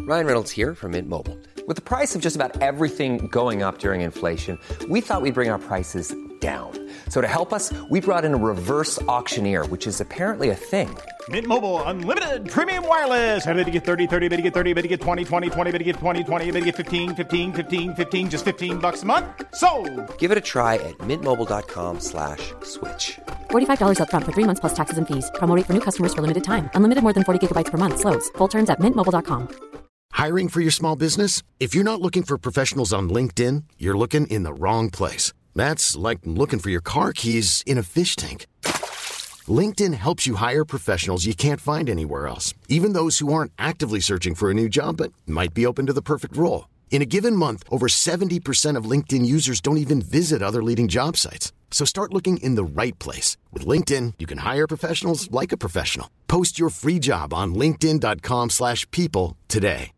Ryan Reynolds here from Mint Mobile. With the price of just about everything going up during inflation, we thought we'd bring our prices down. So to help us, we brought in a reverse auctioneer, which is apparently a thing. Mint Mobile Unlimited Premium Wireless. How to get 30, 30, bit to get 30, bit to get 20, 20, 20, bit to get 20, 20, bit to get 15, 15, 15, 15, just $15 a month? Sold! Give it a try at mintmobile.com/switch. $45 up front for 3 months plus taxes and fees. Promo rate for new customers for limited time. Unlimited more than 40 gigabytes per month. Slows full terms at mintmobile.com. Hiring for your small business? If you're not looking for professionals on LinkedIn, you're looking in the wrong place. That's like looking for your car keys in a fish tank. LinkedIn helps you hire professionals you can't find anywhere else, even those who aren't actively searching for a new job but might be open to the perfect role. In a given month, over 70% of LinkedIn users don't even visit other leading job sites. So start looking in the right place. With LinkedIn, you can hire professionals like a professional. Post your free job on linkedin.com/people today.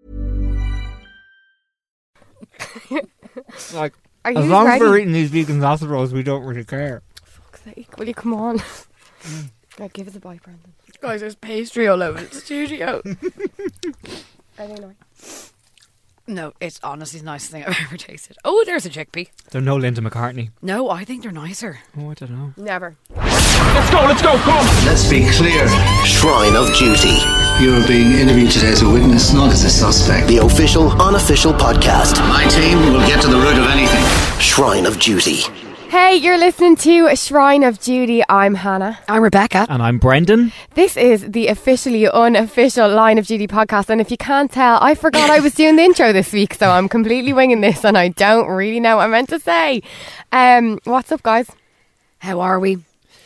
Like, Are you as long as ready? we're eating these vegan sausage rolls, we don't really care. Fuck's sake, will you come on? Right, give us a bite, Brandon. Guys, there's pastry all over the studio. Are they nice? No, it's honestly the nicest thing I've ever tasted. Oh, there's a chickpea. They're no Linda McCartney. No, I think they're nicer. Oh, I don't know. Never. Let's go, come! Let's be clear. Shrine of Duty, You're being interviewed today as a witness, not as a suspect. the official, unofficial podcast. My team will get to the root of anything. Shrine of Duty. Hey, you're listening to Shrine of Duty. I'm Hannah. I'm Rebecca. And I'm Brendan. This is the officially unofficial Line of Duty podcast, and if you can't tell, I forgot I was doing the intro this week, so I'm completely winging this, and I don't really know what I meant to say. What's up, guys? How are we?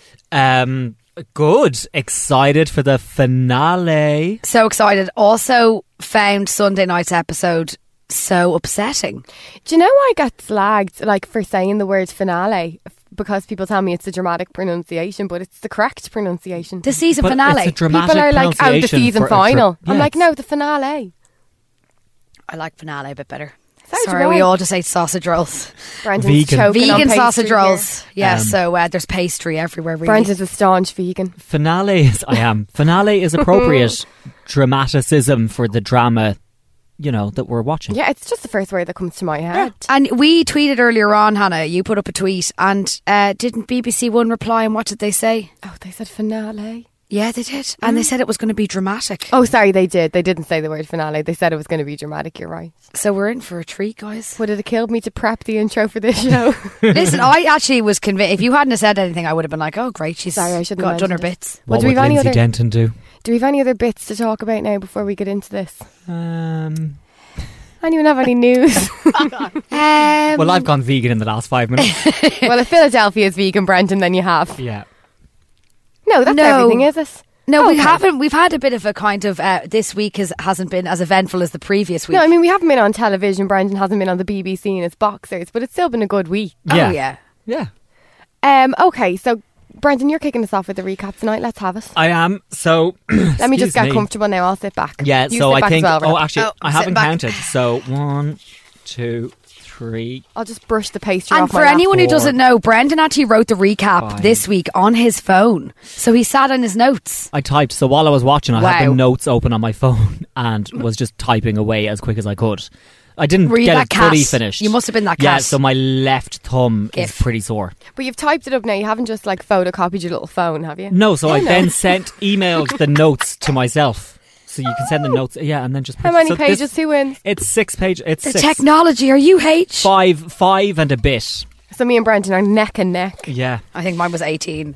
Good. Excited for the finale. So excited. Also found Sunday night's episode so upsetting. Do you know I get slagged like for saying the word finale because people tell me it's a dramatic pronunciation, but it's the correct pronunciation. The season But finale. it's a dramatic People are like, oh, the pronunciation season for a final. I'm yes. like, no, the finale. I like finale a bit better. So do Sorry, I. we all just ate sausage rolls. Brandon's Vegan. choking on Vegan pastry sausage here. rolls. Yeah, so there's pastry everywhere, really. Brandon's a staunch vegan. Finale is, I am. Finale is appropriate dramaticism for the drama, you know, that we're watching. Yeah, it's just the first word that comes to my head. And we tweeted earlier on, Hannah, you put up a tweet, and didn't BBC One reply, and what did they say? Oh, they said finale. Yeah, they did. And they said it was going to be dramatic. Oh, sorry, they did. They didn't say the word finale. They said it was going to be dramatic. You're right. So we're in for a treat, guys. Would it have killed me to prep the intro for this show? Listen, I actually was convinced. If you hadn't have said anything, I would have been like, oh, great, she's Sorry, I shouldn't have done her mentioned it. bits. Well, What do we would have any Lindsay other- Denton do? Do we have any other bits to talk about now before we get into this? Um, Anyone have any news? well, I've gone vegan in the last 5 minutes. Well, if Philadelphia's vegan, Brendan, then you have. Yeah. No, that's No. everything, is it? No, we Okay. haven't. We've had a bit of a kind of this week hasn't been as eventful as the previous week. No, I mean, we haven't been on television. Brendan hasn't been on the BBC in his boxers, but it's still been a good week. Oh, yeah. Yeah. Okay, so Brendan, you're kicking us off with the recap tonight. Let's have it. I am. So, Let me just excuse get me. comfortable now. I'll sit back. Yeah, You so sit I back think. as well, Reb. Actually, Oh, I I'm haven't sitting back. counted. So 1, 2, 3. I'll just brush the pastry And off my for lap. anyone who 4, doesn't know, Brendan actually wrote the recap 5. this week on his phone. So he sat on his notes. I typed. So while I was watching, I had Wow. the notes open on my phone and was just typing away as quick as I could. I didn't Were you get that it fully cat? finished. You must have been that Yeah, cat. so my left thumb Gif. is pretty sore. But you've typed it up now. You haven't just like photocopied your little phone, have you? No, so I no. then emailed the notes to myself. So you can send the notes, yeah, and then just... How many so pages? Who wins? It's 6 pages. It's The 6. technology, are you H? Five and a bit. So me and Brendan are neck and neck. Yeah. I think mine was 18.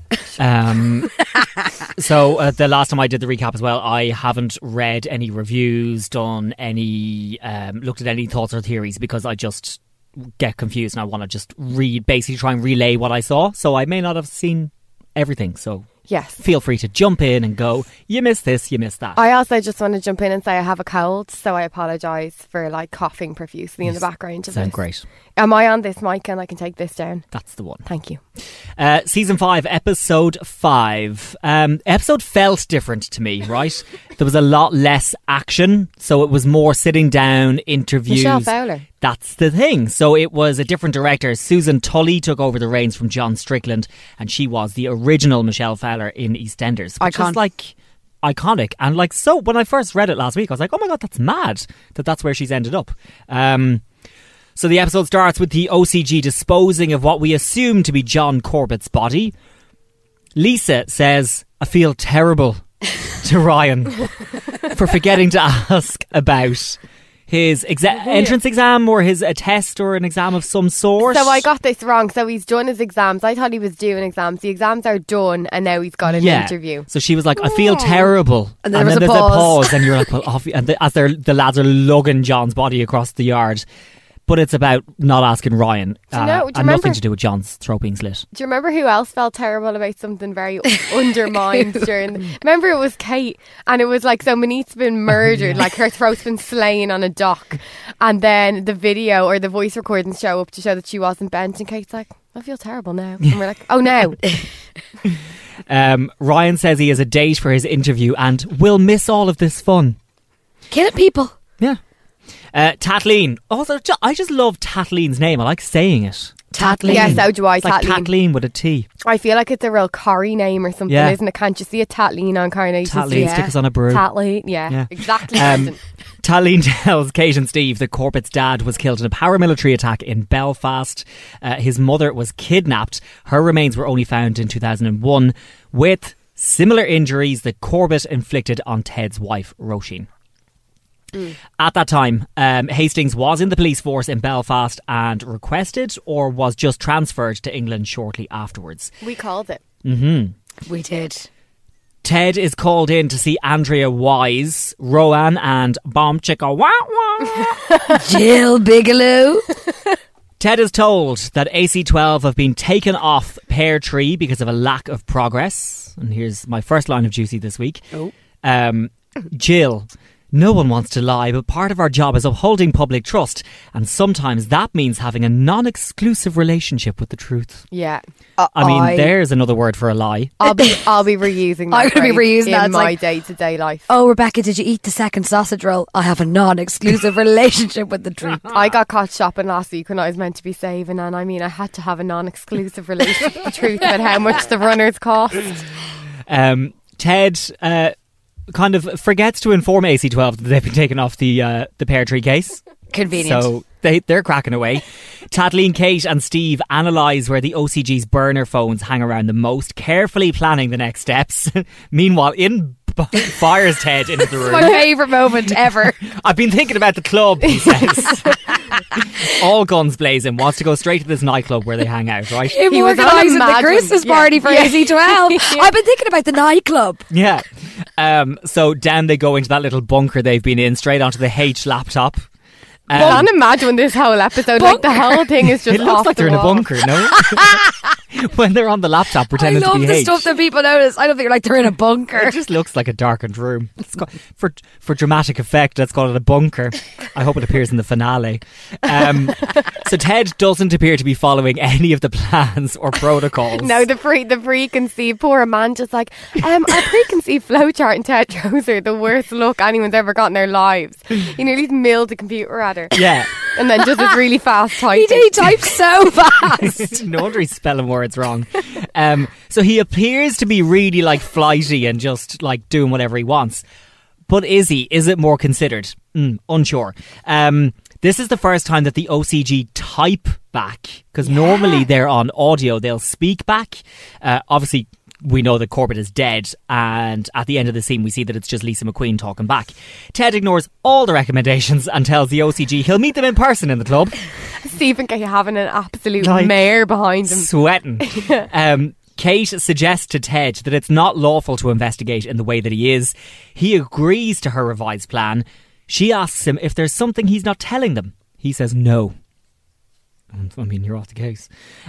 So the last time I did the recap as well, I haven't read any reviews, done any, looked at any thoughts or theories because I just get confused and I want to just basically try and relay what I saw. So I may not have seen everything. So Yes. feel free to jump in and go, you missed this, you missed that. I also just want to jump in and say I have a cold, so I apologise for like coughing profusely in the background of Sound this. great. Am I on this mic and I can take this down? That's the one. Thank you. Season 5, episode 5. Episode felt different to me, right? There was a lot less action, so it was more sitting down, interviews. Michelle Fowler. That's the thing. So it was a different director. Susan Tully took over the reins from John Strickland, and she was the original Michelle Fowler in EastEnders, which Icon. is like iconic. And like, so when I first read it last week, I was like, oh my God, that's mad that that's where she's ended up. So the episode starts with the OCG disposing of what we assume to be John Corbett's body. Lisa says, I feel terrible to Ryan for forgetting to ask about his entrance exam or a test or an exam of some sort. So I got this wrong. So he's done his exams. I thought he was doing exams. The exams are done and now he's got an interview. So she was like, I feel terrible. And then there's a a pause. And you're like, well, as the lads are lugging John's body across the yard. But it's about not asking Ryan. Do you know, and nothing to do with John's throat being slit. Do you remember who else felt terrible about something very undermined during... Remember it was Kate, and it was like, so Monique's been murdered, like her throat's been slain on a dock, and then the video or the voice recordings show up to show that she wasn't bent, and Kate's like, I feel terrible now. And we're like, oh no. Ryan says he has a date for his interview and will miss all of this fun. Killing people. Yeah. Tatleen. Also, I just love Tatleen's name. I like saying it. Tatleen. Yeah, so do I. It's like Kathleen with a T. I feel like it's a real Corrie name or something, isn't it? Can't you see a Tatleen on Coronation Street? Tatleen, stick us on a brew. Tatleen, yeah. Exactly. Tatleen tells Kate and Steve that Corbett's dad was killed in a paramilitary attack in Belfast. His mother was kidnapped. Her remains were only found in 2001 with similar injuries that Corbett inflicted on Ted's wife, Roisin. At that time, Hastings was in the police force in Belfast and requested or was just transferred to England shortly afterwards. We called it. We did. Ted is called in to see Andrea Wise, Rowan and Bomb Chicka Wah Wah. Jill Bigelow. Ted is told that AC12 have been taken off Pear Tree because of a lack of progress. And here's my first line of Juicy this week. Jill, no one wants to lie, but part of our job is upholding public trust. And sometimes that means having a non-exclusive relationship with the truth. Yeah. I mean, there's another word for a lie. I'll be reusing that. I'm going to be reusing that in my day-to-day life. Oh, Rebecca, did you eat the second sausage roll? I have a non-exclusive relationship with the truth. I got caught shopping last week when I was meant to be saving, and I mean, I had to have a non-exclusive relationship with the truth about how much the runners cost. Ted kind of forgets to inform AC12 that they've been taken off the Pear Tree case. Convenient. So they're cracking away. Tatleen, Kate and Steve analyse where the OCG's burner phones hang around the most, carefully planning the next steps. Meanwhile, fires Ted into the room. My favourite moment ever. I've been thinking about the club, he says. All guns blazing, wants to go straight to this nightclub where they hang out, right? He was organising the Christmas party for AC12. I've been thinking about the nightclub. Yeah. So down they go into that little bunker they've been in, straight onto the H laptop. I can't imagine this whole episode. Like the whole thing is just. It looks like they're in a bunker, no? When they're on the laptop pretending to be I love the H. stuff that people notice. I don't think like they're in a bunker. It just looks like a darkened room. For dramatic effect, let's call it a bunker. I hope it appears in the finale. So Ted doesn't appear to be following any of the plans or protocols. No, the preconceived, poor Amanda's like, our preconceived flowchart, and Ted shows her the worst look anyone's ever got in their lives. He nearly milled the computer at her. Yeah. And then just this really fast typing. He types so fast. No wonder he's spelling words wrong. So he appears to be really like flighty and just like doing whatever he wants. But is he? Is it more considered? Unsure. This is the first time that the OCG type back, because normally they're on audio, they'll speak back. Obviously, we know that Corbett is dead, and at the end of the scene we see that it's just Lisa McQueen talking back. Ted ignores all the recommendations and tells the OCG he'll meet them in person in the club. Stephen K having an absolute mare behind him. Sweating. Kate suggests to Ted that it's not lawful to investigate in the way that he is. He agrees to her revised plan. She asks him if there's something he's not telling them. He says no. I mean, you're off the case.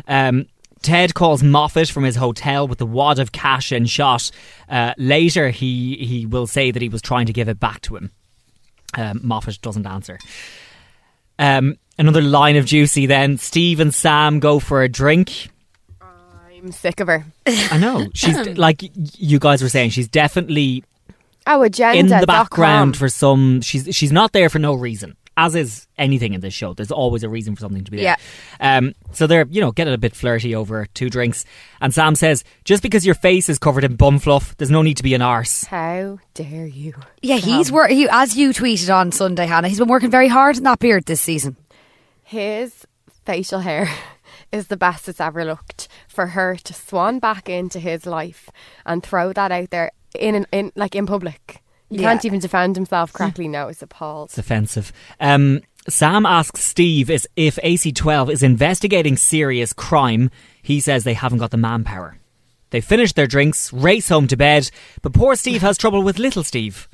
Ted calls Moffat from his hotel with the wad of cash and shot. Later, he will say that he was trying to give it back to him. Moffat doesn't answer. Another line of Juicy then. Steve and Sam go for a drink. I'm sick of her. I know. She's, like you guys were saying, she's definitely agenda in the background for some... She's not there for no reason. as is anything in this show. There's always a reason for something to be there. So they're, getting a bit flirty over 2 drinks. And Sam says, just because your face is covered in bum fluff, there's no need to be an arse. How dare you? Yeah, as you tweeted on Sunday, Hannah, he's been working very hard in that beard this season. His facial hair is the best it's ever looked. For her to swan back into his life and throw that out there in public. You can't even defend himself correctly now. It's appalled. It's offensive. Sam asks Steve if AC12 is investigating serious crime. He says they haven't got the manpower. They finish their drinks, race home to bed, but poor Steve has trouble with little Steve.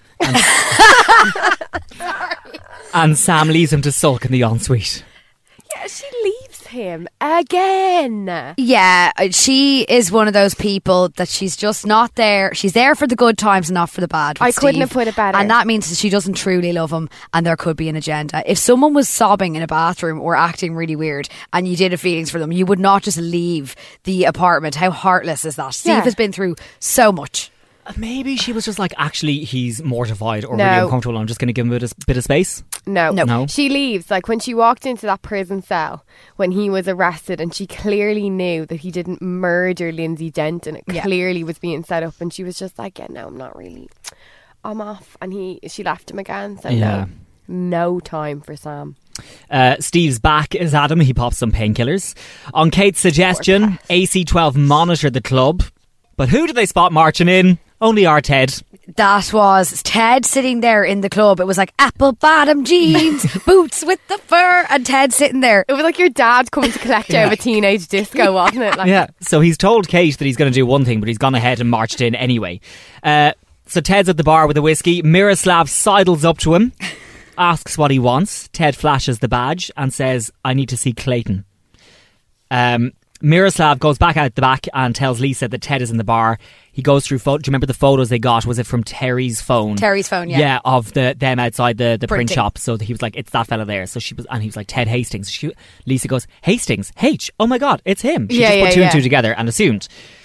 And Sam leaves him to sulk in the ensuite. Yeah, she leaves him again. Yeah, she is one of those people that she's just not there. She's there for the good times and not for the bad. I couldn't have put it better. And that means that she doesn't truly love him and there could be an agenda. If someone was sobbing in a bathroom or acting really weird and you did have feelings for them, you would not just leave the apartment. How heartless is that? Steve has been through so much. Maybe she was just like, actually, he's mortified or really uncomfortable. I'm just going to give him a bit of space. No. She leaves. Like when she walked into that prison cell when he was arrested, and she clearly knew that he didn't murder Lindsay Denton. It clearly was being set up, and she was just like, no, I'm not really. I'm off. And she left him again. So no time for Sam. Steve's back is at him. He pops some painkillers. On Kate's suggestion, AC12 monitored the club. But who did they spot marching in? Only our Ted. That was Ted sitting there in the club. It was like apple bottom jeans, boots with the fur, and Ted sitting there. It was like your dad coming to collect you out of a teenage disco, wasn't it? Yeah, so he's told Kate that he's going to do one thing, but he's gone ahead and marched in anyway. So Ted's at the bar with a whiskey. Miroslav sidles up to him, asks what he wants. Ted flashes the badge and says, I need to see Clayton. Miroslav goes back out the back and tells Lisa that Ted is in the bar. He goes through do you remember the photos they got? Was it from Terry's phone? Terry's phone, yeah. Yeah, of them outside the print shop. So he was like, it's that fella there. So and he was like, Ted Hastings. Lisa goes, Hastings? H? Oh my God, it's him. She just put two and two together and assumed.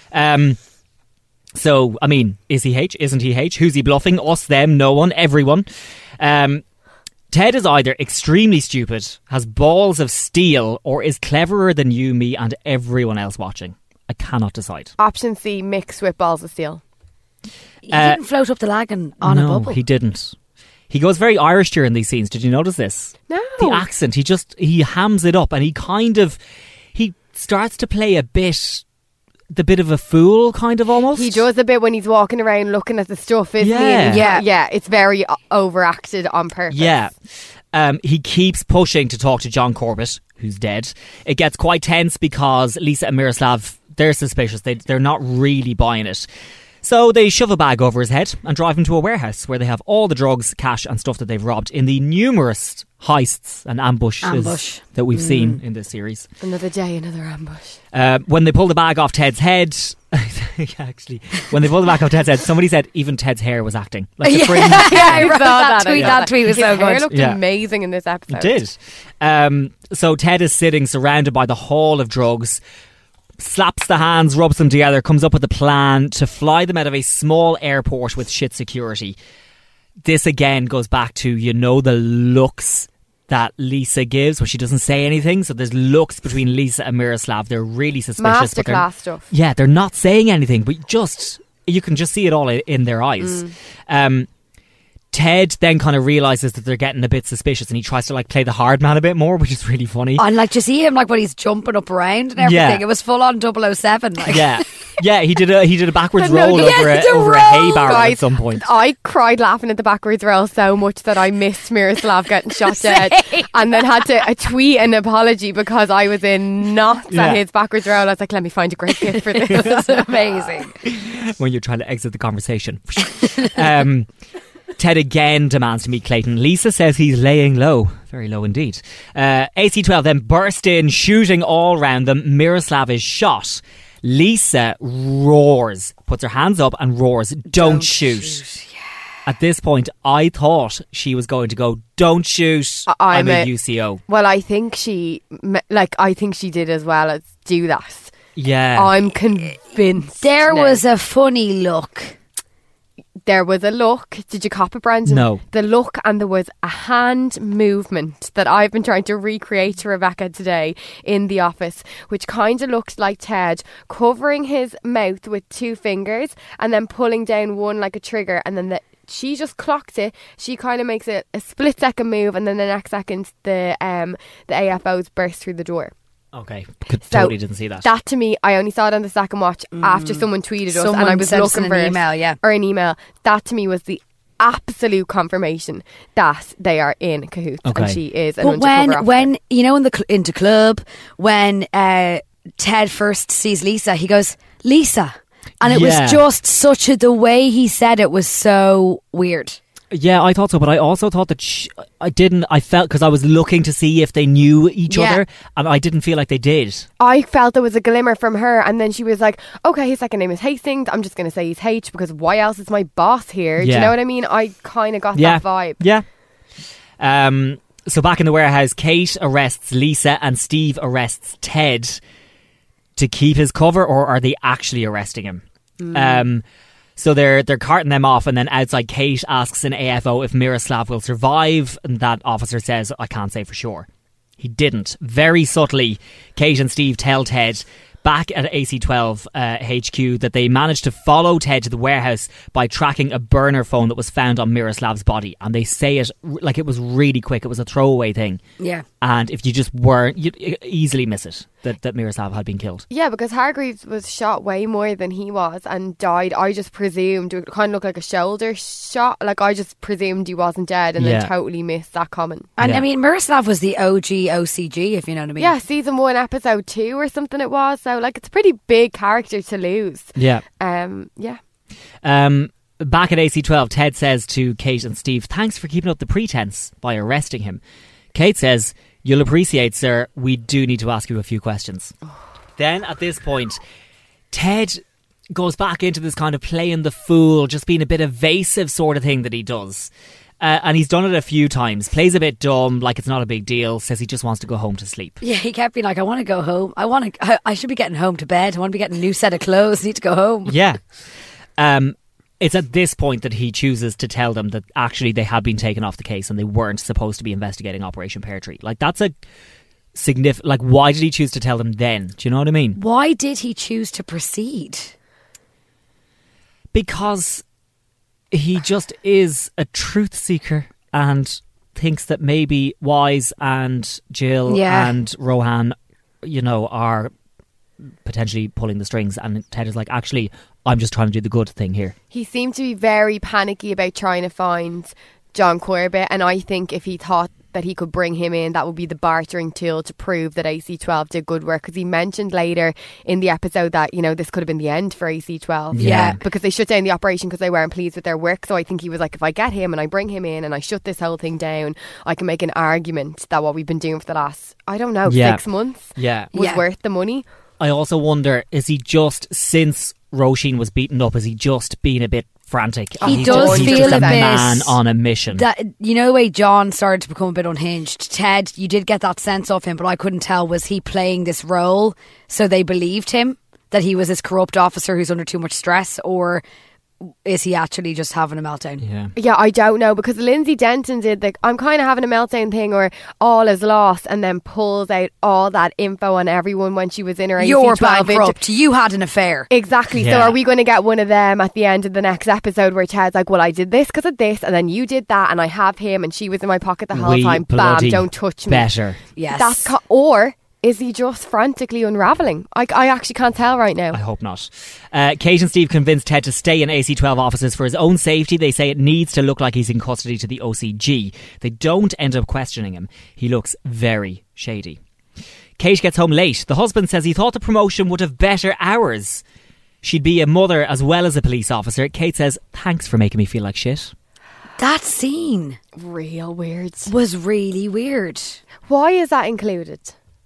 So, I mean, is he H? Isn't he H? Who's he bluffing? Us, them, no one, everyone. Ted is either extremely stupid, has balls of steel, or is cleverer than you, me, and everyone else watching. I cannot decide. Option C, mixed with balls of steel. He didn't float up the lagoon on a bubble. No, he didn't. He goes very Irish during these scenes. Did you notice this? No. The accent, he hams it up, and he starts to play the bit of a fool, kind of almost. He does a bit when he's walking around looking at the stuff, isn't he? Yeah, it's very overacted on purpose. Yeah. He keeps pushing to talk to John Corbett, who's dead. It gets quite tense because Lisa and Miroslav, they're suspicious. They're not really buying it. So they shove a bag over his head and drive him to a warehouse where they have all the drugs, cash and stuff that they've robbed in the numerous heists and ambushes that we've seen in this series. Another day, another ambush. When they pull the bag off Ted's head, actually, when they pull the bag off Ted's head, somebody said even Ted's hair was acting. Like a fringe. I wrote that tweet. That tweet was His so hair good. looked amazing in this episode. It did. So Ted is sitting surrounded by the haul of drugs, slaps the hands, rubs them together, comes up with a plan to fly them out of a small airport with shit security. This again goes back to, the looks that Lisa gives when she doesn't say anything. So there's looks between Lisa and Miroslav. They're really suspicious. Masterclass stuff. Yeah, they're not saying anything, but you can just see it all in their eyes. Ted then kind of realises that they're getting a bit suspicious, and he tries to play the hard man a bit more, which is really funny. And you see him when he's jumping up around and everything. Yeah. It was full on 007. Yeah, he did a backwards roll over a hay barrel at some point. I cried laughing at the backwards roll so much that I missed Miroslav getting shot dead, and then had to tweet an apology because I was in knots at his backwards roll. I was like, let me find a great gift for this. It's amazing. When you're trying to exit the conversation. Ted again demands to meet Clayton. Lisa says he's laying low. Very low indeed. AC12 then burst in, shooting all round them. Miroslav is shot. Lisa roars, puts her hands up and roars, don't shoot. Yeah. At this point, I thought she was going to go, don't shoot, I'm a UCO. Well, I think she did as well as do that. Yeah. I'm convinced. There was a funny look. There was a look. Did you cop it, Brandon? No. The look, and there was a hand movement that I've been trying to recreate to Rebecca today in the office, which kind of looked like Ted covering his mouth with 2 fingers and then pulling down one like a trigger, and then she just clocked it. She kind of makes it a split second move, and then the next second the AFOs burst through the door. Okay, totally didn't see that. That to me, I only saw it on the second watch after someone tweeted us, and I was looking for an email, or an email. That to me was the absolute confirmation that they are in cahoots, and she is an undercover officer. When you know in the club when Ted first sees Lisa, he goes, Lisa, and it was just the way he said it was so weird. Yeah, I thought so, but I also thought that I felt, because I was looking to see if they knew each other, and I didn't feel like they did. I felt there was a glimmer from her, and then she was like, okay, his second name is Hastings, I'm just going to say he's H, because why else is my boss here? Do you know what I mean? I kind of got that vibe. Yeah. So back in the warehouse, Kate arrests Lisa and Steve arrests Ted to keep his cover, or are they actually arresting him? So they're carting them off, and then outside Kate asks an AFO if Miroslav will survive, and that officer says, I can't say for sure. He didn't. Very subtly, Kate and Steve tell Ted back at AC12 HQ that they managed to follow Ted to the warehouse by tracking a burner phone that was found on Miroslav's body, and they say it like it was really quick. It was a throwaway thing. Yeah. And if you just weren't, you'd easily miss it that Miroslav had been killed. Yeah, because Hargreaves was shot way more than he was and died. I just presumed it kind of looked like a shoulder shot. Like, I just presumed he wasn't dead, and then totally missed that comment. And I mean, Miroslav was the OG OCG, if you know what I mean. Yeah, season 1, episode 2 or something it was. So like, it's a pretty big character to lose. Yeah. Yeah. Back at AC12, Ted says to Kate and Steve, thanks for keeping up the pretense by arresting him. Kate says, you'll appreciate, sir, we do need to ask you a few questions. Then at this point, Ted goes back into this kind of playing the fool, just being a bit evasive sort of thing that he does. And he's done it a few times. Plays a bit dumb, like it's not a big deal. Says he just wants to go home to sleep. Yeah, he kept being like, I want to go home. I should be getting home to bed. I want to be getting a new set of clothes. I need to go home. Yeah. It's at this point that he chooses to tell them that actually they had been taken off the case and they weren't supposed to be investigating Operation Pear Tree. Like, that's a significant... Like, why did he choose to tell them then? Do you know what I mean? Why did he choose to proceed? Because he just is a truth seeker and thinks that maybe Wise and Jill and Rohan, you know, are potentially pulling the strings, and Ted is like, actually, I'm just trying to do the good thing here. He seemed to be very panicky about trying to find John Corbett, and I think if he thought that he could bring him in, that would be the bartering tool to prove that AC12 did good work, because he mentioned later in the episode that, you know, this could have been the end for AC12. Yeah. Because they shut down the operation because they weren't pleased with their work. So I think he was like, if I get him and I bring him in and I shut this whole thing down, I can make an argument that what we've been doing for the last, I don't know, 6 months was worth the money. I also wonder, is he just, since Roisin was beaten up, is he just being a bit frantic? He does he's feel just a bit man on a mission. That, you know, the way John started to become a bit unhinged. Ted, you did get that sense of him, but I couldn't tell, was he playing this role so they believed him, that he was this corrupt officer who's under too much stress, or is he actually just having a meltdown? Yeah, I don't know, because Lindsay Denton did the I'm kind of having a meltdown thing, or all is lost, and then pulls out all that info on everyone when she was in her You're AC12 bankrupt. You had an affair. Exactly. So are we going to get one of them at the end of the next episode where Ted's like, well, I did this because of this, and then you did that, and I have him, and she was in my pocket the whole time. Bam, don't touch me. Better. Yes. Or is he just frantically unravelling? I actually can't tell right now. I hope not. Kate and Steve convinced Ted to stay in AC12 offices for his own safety. They say it needs to look like he's in custody to the OCG. They don't end up questioning him. He looks very shady. Kate gets home late. The husband says he thought the promotion would have better hours. She'd be a mother as well as a police officer. Kate says, thanks for making me feel like shit. That scene real weird. Was really weird. Why is that included?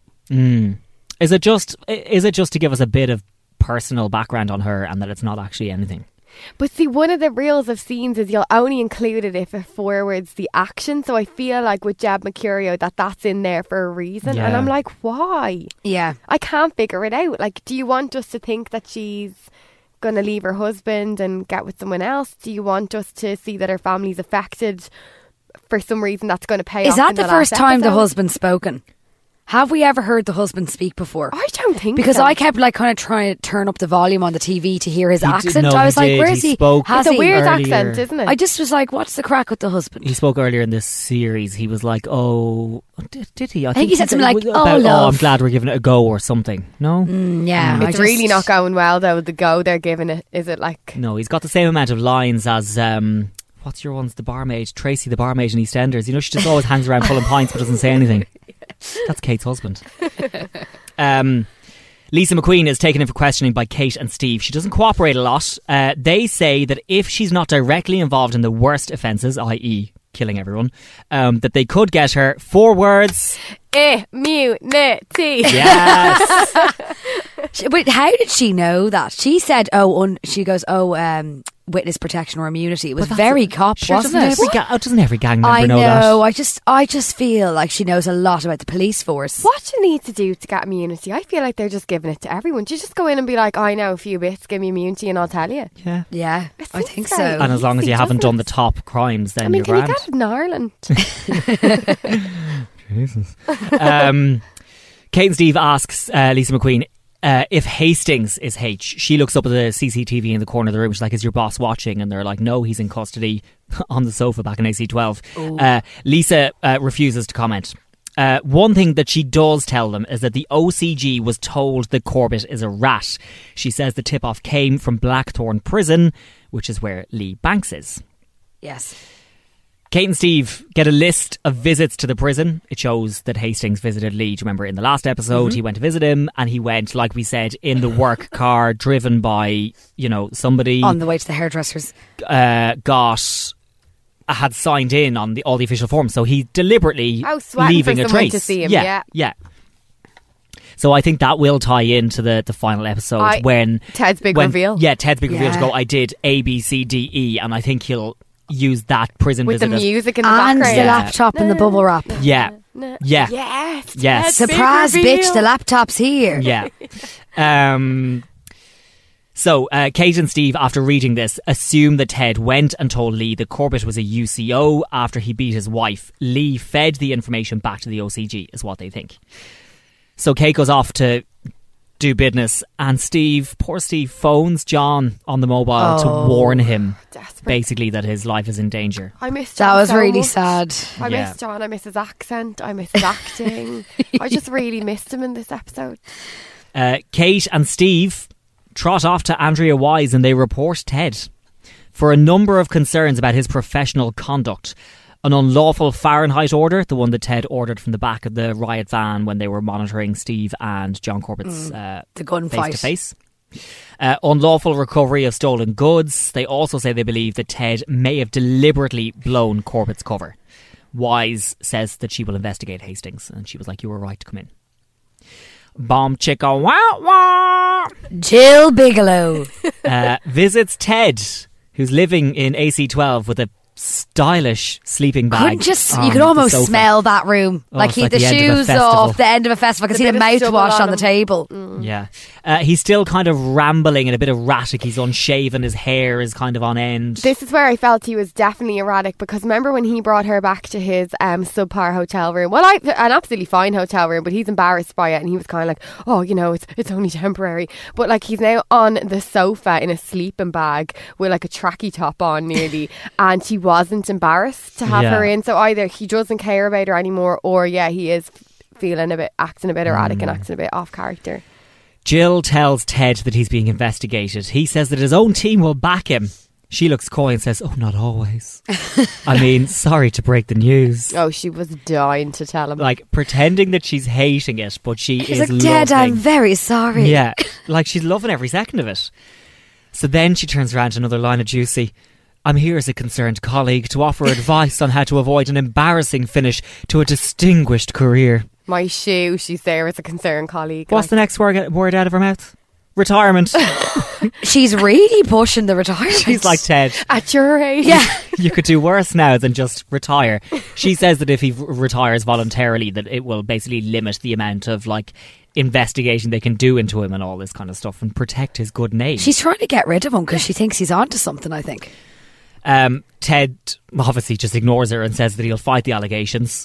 Is it just to give us a bit of personal background on her, and that it's not actually anything? But see, one of the rules of scenes is you'll only include it if it forwards the action. So I feel like with Jeb Mercurio that's in there for a reason. And I'm like, why? Yeah. I can't figure it out. Like, do you want us to think that she's going to leave her husband and get with someone else? Do you want us to see that her family's affected for some reason that's going to pay off? Is that in the last first time the episode? husband's spoken? Have we ever heard the husband speak before? I don't think Because so. I kept like kind of trying to turn up the volume on the TV to hear his He did- accent. no, I was he like, did. where's He he? spoke- Has It's a he? weird earlier. accent, isn't it? I just was like, what's the crack with the husband? He spoke earlier in this series. He was like, "Oh, did he? I think he said something like, about, "Oh, I'm love." glad we're giving it a go," or something. No, Yeah, It's really not going well though. The go they're giving it. Is it like? no. He's got the same amount of lines as what's your one's the barmaid, Tracy, the barmaid in EastEnders. You know, she just always hangs around pulling pints but doesn't say anything. That's Kate's husband. Lisa McQueen is taken in for questioning by Kate and Steve. She doesn't cooperate a lot. They say that if she's not directly involved in the worst offences, i.e. killing everyone, that they could get her 4 words. Immunity. Yes. Wait, how did she know that? She said, she goes, witness protection or immunity. It was very cop, wasn't it? Doesn't every gang member I know that? know. I just feel like she knows a lot about the police force. What do you need to do to get immunity? I feel like they're just giving it to everyone. Do you just go in and be like, I know a few bits, give me immunity and I'll tell you? Yeah. Yeah, It I seems think very so. And as long as you easy, haven't doesn't done the it? top crimes, then I mean, you're can you grand. get it in Ireland? Jesus. Kate and Steve asks Lisa McQueen if Hastings is H. She looks up at the CCTV in the corner of the room. She's like, "Is your boss watching?" And they're like, "No, he's in custody on the sofa back in AC12." Lisa refuses to comment. One thing that she does tell them is that the OCG was told that Corbett is a rat. She says the tip-off came from Blackthorn Prison, which is where Lee Banks is. Yes. Kate and Steve get a list of visits to the prison. It shows that Hastings visited Lee. Do you remember in the last episode he went to visit him, and he went, like we said, in the work car driven by, somebody On the way to the hairdressers. had signed in on all the official forms. So he deliberately sweating leaving for a someone trace. to see him, Yeah. So I think that will tie into the final episode when Ted's big reveal. Yeah, Ted's big reveal to Yeah. go, I did A, B, C, D, E, and I think he'll use that prison With the visit as music in the And background. the laptop and the bubble wrap. Yeah. Yeah. Yes. Yes. Ted's big Surprise, reveal. bitch, the laptop's here. Yeah. So Kate and Steve, after reading this, assume that Ted went and told Lee that Corbett was a UCO after he beat his wife. Lee fed the information back to the OCG, is what they think. So Kate goes off to do business, and poor Steve, phones John on the mobile to warn him, Desperate. basically, that his life is in danger. I missed John That was so really much. sad. I Yeah. missed John. I miss his accent. I miss his acting. I just really missed him in this episode. Kate and Steve trot off to Andrea Wise and they report Ted for a number of concerns about his professional conduct. An unlawful Fahrenheit order, the one that Ted ordered from the back of the riot van when they were monitoring Steve and John Corbett's The gunfight. face-to-face. Unlawful recovery of stolen goods. They also say they believe that Ted may have deliberately blown Corbett's cover. Wise says that she will investigate Hastings, and she was like, "You were right to come in." Bomb chicka wah wah Jill Bigelow. visits Ted, who's living in AC12 with a stylish sleeping bag. You could on almost the sofa. smell that room. Oh, like it's he had like the the end of a shoes festival. off, the end of a festival. I can The see the bit of stubble mouthwash on the him. table. Yeah. He's still kind of rambling and a bit erratic. He's unshaven. His hair is kind of on end. This is where I felt he was definitely erratic, because remember when he brought her back to his subpar hotel room? Well, an absolutely fine hotel room, but he's embarrassed by it, and he was kind of like, "Oh, it's only temporary." But like he's now on the sofa in a sleeping bag with like a tracky top on nearly, and he wasn't embarrassed to have Yeah. her in. So either he doesn't care about her anymore, or he is acting a bit erratic and acting a bit off character. Jill tells Ted that he's being investigated. He says that his own team will back him. She looks coy and says, "Oh, not always." I mean, sorry to break the news. Oh, she was dying to tell him. Like, pretending that she's hating it, but she She's is like, "Dad, I'm loving. very sorry." Yeah, like she's loving every second of it. So then she turns around to another line of juicy. "I'm here as a concerned colleague to offer advice on how to avoid an embarrassing finish to a distinguished career." My shoe, she's there as a concerned colleague. What's the next word out of her mouth? retirement. She's really pushing the retirement. She's like, Ted, At your age. yeah. you could do worse now than just retire. She says that if he retires voluntarily, that it will basically limit the amount of like investigation they can do into him and all this kind of stuff and protect his good name. She's trying to get rid of him because she thinks he's onto something, I think. Ted obviously just ignores her and says that he'll fight the allegations.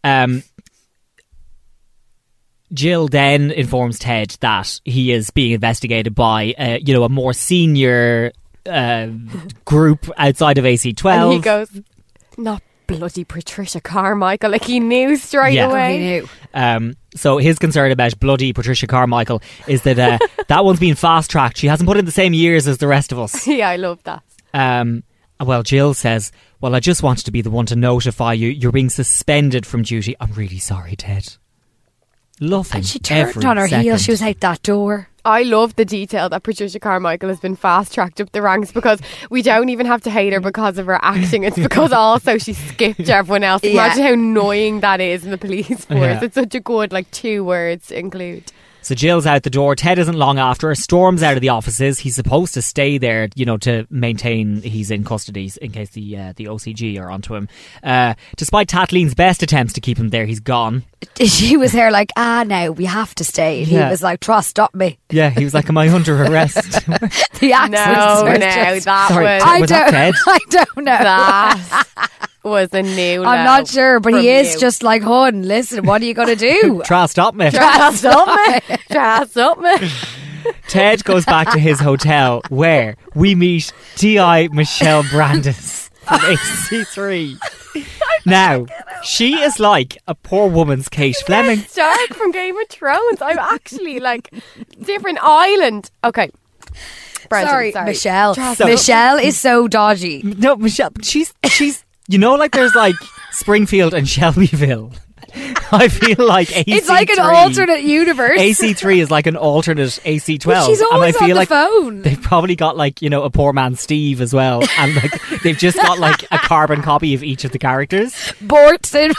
Jill then informs Ted that he is being investigated by, a more senior group outside of AC12. And he goes, not bloody Patricia Carmichael. Like, he knew straight away. He knew. So his concern about bloody Patricia Carmichael is that that one's been fast-tracked. She hasn't put in the same years as the rest of us. Yeah, I love that. Well, Jill says, well, I just wanted to be the one to notify you. You're being suspended from duty. I'm really sorry, Ted. Love him. And she turned every on her heel. second. She was out that door. I love the detail that Patricia Carmichael has been fast-tracked up the ranks, because we don't even have to hate her because of her acting. It's because also she skipped everyone else. Yeah. Imagine how annoying that is in the police force. Yeah. It's such a good, 2 words to include. So Jill's out the door. Ted isn't long after her. Storms out of the offices. He's supposed to stay there, to maintain he's in custody in case the OCG are onto him. Despite Tatlean's best attempts to keep him there, he's gone. She was there like, now we have to stay. Yeah. He was like, trust, stop me. Yeah, he was like, am I under arrest? The accents No, were that just- Sorry, was... was that Ted? I don't know. That was a new I'm not sure, but from he is you. just like, hun, listen, what are you going to do? Try to stop me. Dress up me. Ted goes back to his hotel where we meet Di Michelle Brandis from AC3. Now, she is like a poor woman's Kate Fleming. Stark from Game of Thrones. I'm actually different island. Okay. Brendan, Sorry, Michelle. Dress up. Michelle is so dodgy. No, Michelle, she's there's like Springfield and Shelbyville. I feel like AC3. It's like an alternate universe. AC3 is like an alternate AC12. But she's always and I feel on the like phone. they've probably got a poor man Steve as well, and they've just got a carbon copy of each of the characters. Bort Simpson.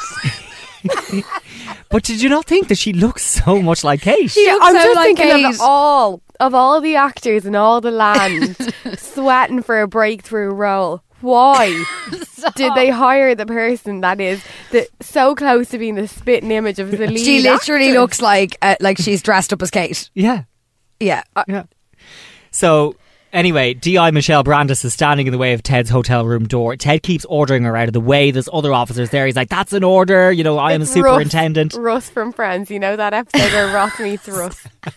But did you not think that she looks so much like Kate? She looks I'm so just like thinking Kate. of all the actors in all the land sweating for a breakthrough role. Why did they hire the person that is so close to being the spitting image of the lead? She literally actor? looks like she's dressed up as Kate. Yeah. Yeah. Yeah. So, anyway, Di Michelle Brandis is standing in the way of Ted's hotel room door. Ted keeps ordering her out of the way. There's other officers there. He's like, that's an order. I am a It's superintendent. Russ from Friends. You know that episode where Ross meets Russ?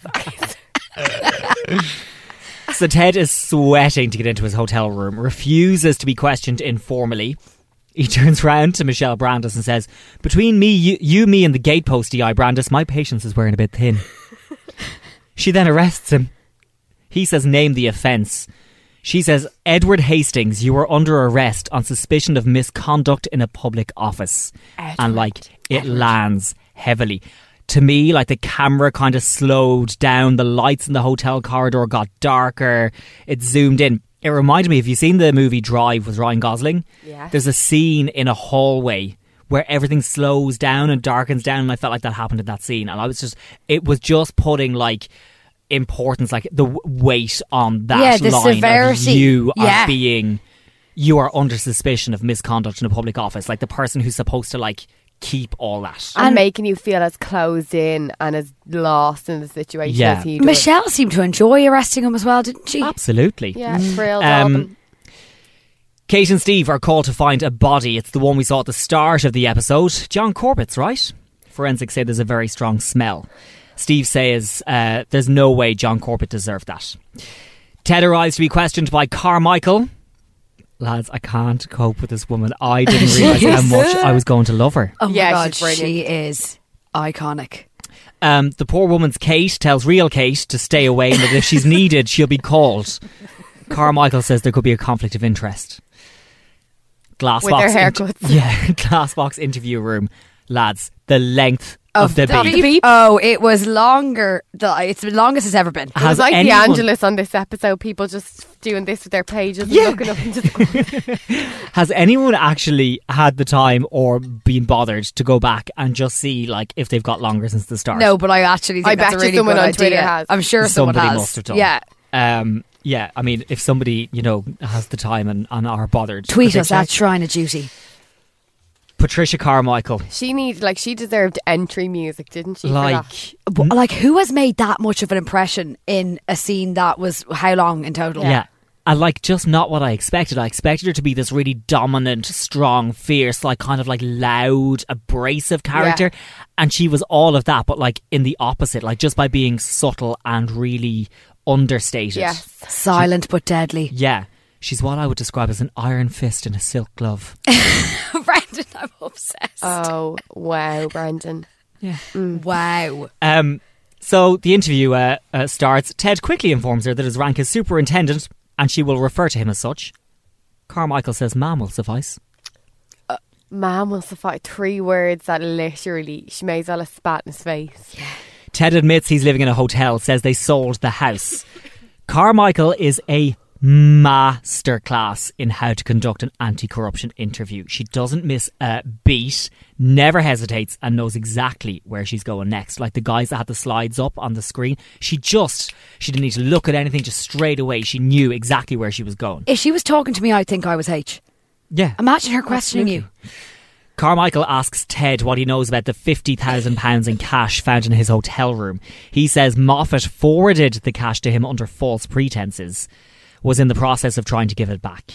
So Ted is sweating to get into his hotel room, refuses to be questioned informally. He turns round to Michelle Brandis and says, between me, me and the gatepost, Di Brandis, my patience is wearing a bit thin. She then arrests him. He says, name the offence. She says, Edward Hastings, you are under arrest on suspicion of misconduct in a public office. And it lands heavily. To me, the camera kind of slowed down. The lights in the hotel corridor got darker. It zoomed in. It reminded me, have you seen the movie Drive with Ryan Gosling? Yeah. There's a scene in a hallway where everything slows down and darkens down, and I felt like that happened in that scene. And it was just putting importance, the weight on that the line severity. of you Yeah. you are under suspicion of misconduct in a public office. The person who's supposed to keep all that. And making you feel as closed in and as lost in the situation Yeah. as he does. Michelle seemed to enjoy arresting him as well, didn't she? Absolutely. Yeah, thrilled all of them. Kate and Steve are called to find a body. It's the one we saw at the start of the episode. John Corbett's, right? Forensics say there's a very strong smell. Steve says there's no way John Corbett deserved that. Ted arrives to be questioned by Carmichael. Lads, I can't cope with this woman. I didn't realise how much I was going to love her. Oh my Yeah, God, she's brilliant. she is iconic. The poor woman's Kate tells real Kate to stay away and that if she's needed, she'll be called. Carmichael says there could be a conflict of interest. With their haircuts. Glassbox interview room. Lads, the length of the beep. beep. Oh, it was longer. It's the longest it's ever been. It was like the Angelus on this episode. People just doing this with their pages and looking up into the Has anyone actually had the time or been bothered to go back and just see like if they've got longer since the start? No, but I actually think that's a really someone good on idea. Twitter has. I'm sure someone Somebody has. must have done. Yeah. Yeah, I mean, if somebody, has the time and are bothered. Tweet could they us at check? Shrine of Duty. Patricia Carmichael. she deserved entry music, didn't she? for that? Like, who has made that much of an impression in a scene that was how long in total? Yeah. And just not what I expected. I expected her to be this really dominant, strong, fierce, kind of loud, abrasive character. Yeah. And she was all of that, but in the opposite, just by being subtle and really understated. Yes. Silent but deadly. Yeah. She's what I would describe as an iron fist in a silk glove. Brendan, I'm obsessed. Oh, wow, Brendan. Yeah. Wow. So the interview starts. Ted quickly informs her that his rank is superintendent and she will refer to him as such. Carmichael says ma'am will suffice. Ma'am will suffice. 3 words that literally she may as well have spat in his face. Yeah. Ted admits he's living in a hotel, says they sold the house. Carmichael is a masterclass in how to conduct an anti-corruption interview. She doesn't miss a beat, never hesitates, and knows exactly where she's going next. Like the guys that had the slides up on the screen, she didn't need to look at anything, just straight away she knew exactly where she was going. If she was talking to me, I'd think I was H. Yeah. Imagine her questioning you. Carmichael asks Ted what he knows about the £50,000 in cash found in his hotel room. He says Moffat forwarded the cash to him under false pretences, was in the process of trying to give it back.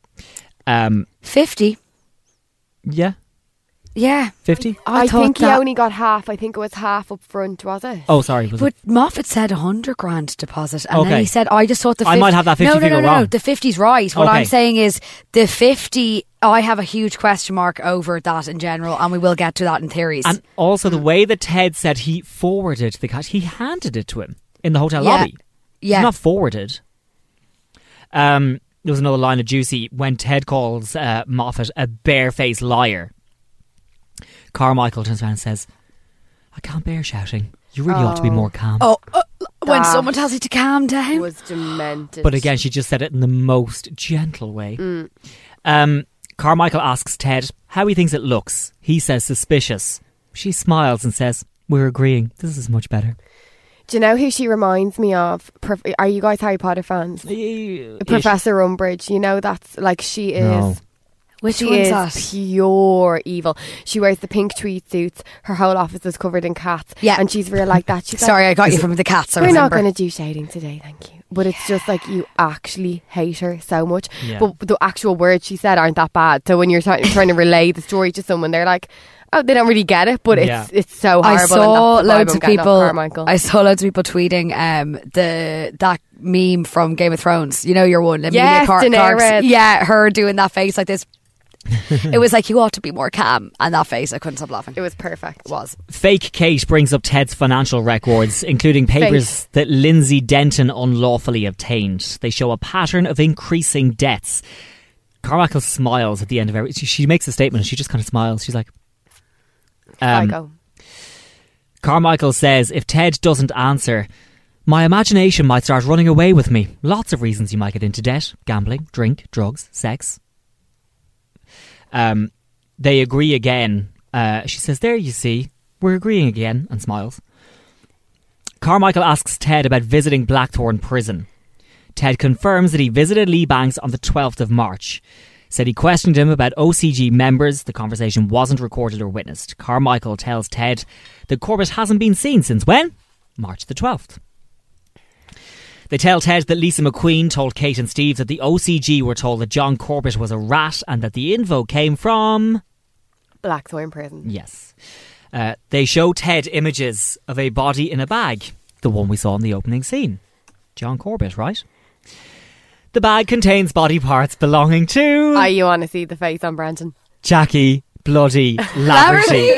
50? Yeah. Yeah. 50? I thought think he that- only got half. I think it was half up front, was it? Oh, sorry. Was But it? Moffat said $100,000 deposit, and Okay. then he said, "I just thought the 50, I might have that 50 figure no, wrong. the 50's right. What Okay. I'm saying is the 50. I have a huge question mark over that in general, and we will get to that in theories. And also the way that Ted said he forwarded the cash, he handed it to him in the hotel Yeah. lobby. Yeah. It's not forwarded. There was another line of Juicy when Ted calls Moffat a barefaced liar. Carmichael turns around and says, I can't bear shouting. You really ought to be more calm. When That someone tells you to calm down. was demented. But again, she just said it in the most gentle way. Carmichael asks Ted how he thinks it looks. He says suspicious. She smiles and says, we're agreeing. This is much better. do you know who she reminds me of? Are you guys Harry Potter fans? Professor Umbridge. You know, that's she is. No. Which She one's is that? pure evil. She wears the pink tweed suits. Her whole office is covered in cats. Yeah. And she's real like that. She's Sorry, I like, got you from the cats. I we're not remember. going to do shading today, thank you. But it's just you actually hate her so much. Yeah. But the actual words she said aren't that bad. So when you're trying to relay the story to someone, they're like, oh, they don't really get it. But Yeah. it's so I horrible. saw and that's the vibe loads I'm of getting off people. Carmichael. I saw loads of people tweeting that meme from Game of Thrones. You know your one, Emilia Yes, Daenerys. Clarke's. Yeah, her doing that face like this. It was like, you ought to be more calm, and that face, I couldn't stop laughing. It was perfect. It was. Fake Kate brings up Ted's financial records, including papers that Lindsay Denton unlawfully obtained. They show a pattern of increasing debts. Carmichael smiles at the end of every... She makes a statement and she just kind of smiles. She's like... Psycho. Carmichael says if Ted doesn't answer, my imagination might start running away with me. Lots of reasons you might get into debt. Gambling, drink, drugs, sex. They agree again. She says, there you see, we're agreeing again, and smiles. Carmichael asks Ted about visiting Blackthorn Prison. Ted confirms that he visited Lee Banks on the 12th of March. Said he questioned him about OCG members. The conversation wasn't recorded or witnessed. Carmichael tells Ted that Corbett hasn't been seen since when? March the 12th. They tell Ted that Lisa McQueen told Kate and Steve that the OCG were told that John Corbett was a rat and that the info came from... Blackthorn Prison. Yes. They show Ted images of a body in a bag. The one we saw in the opening scene. John Corbett, right? The bag contains body parts belonging to... You want to see the face on Brandon? Jackie Bloody Laverty.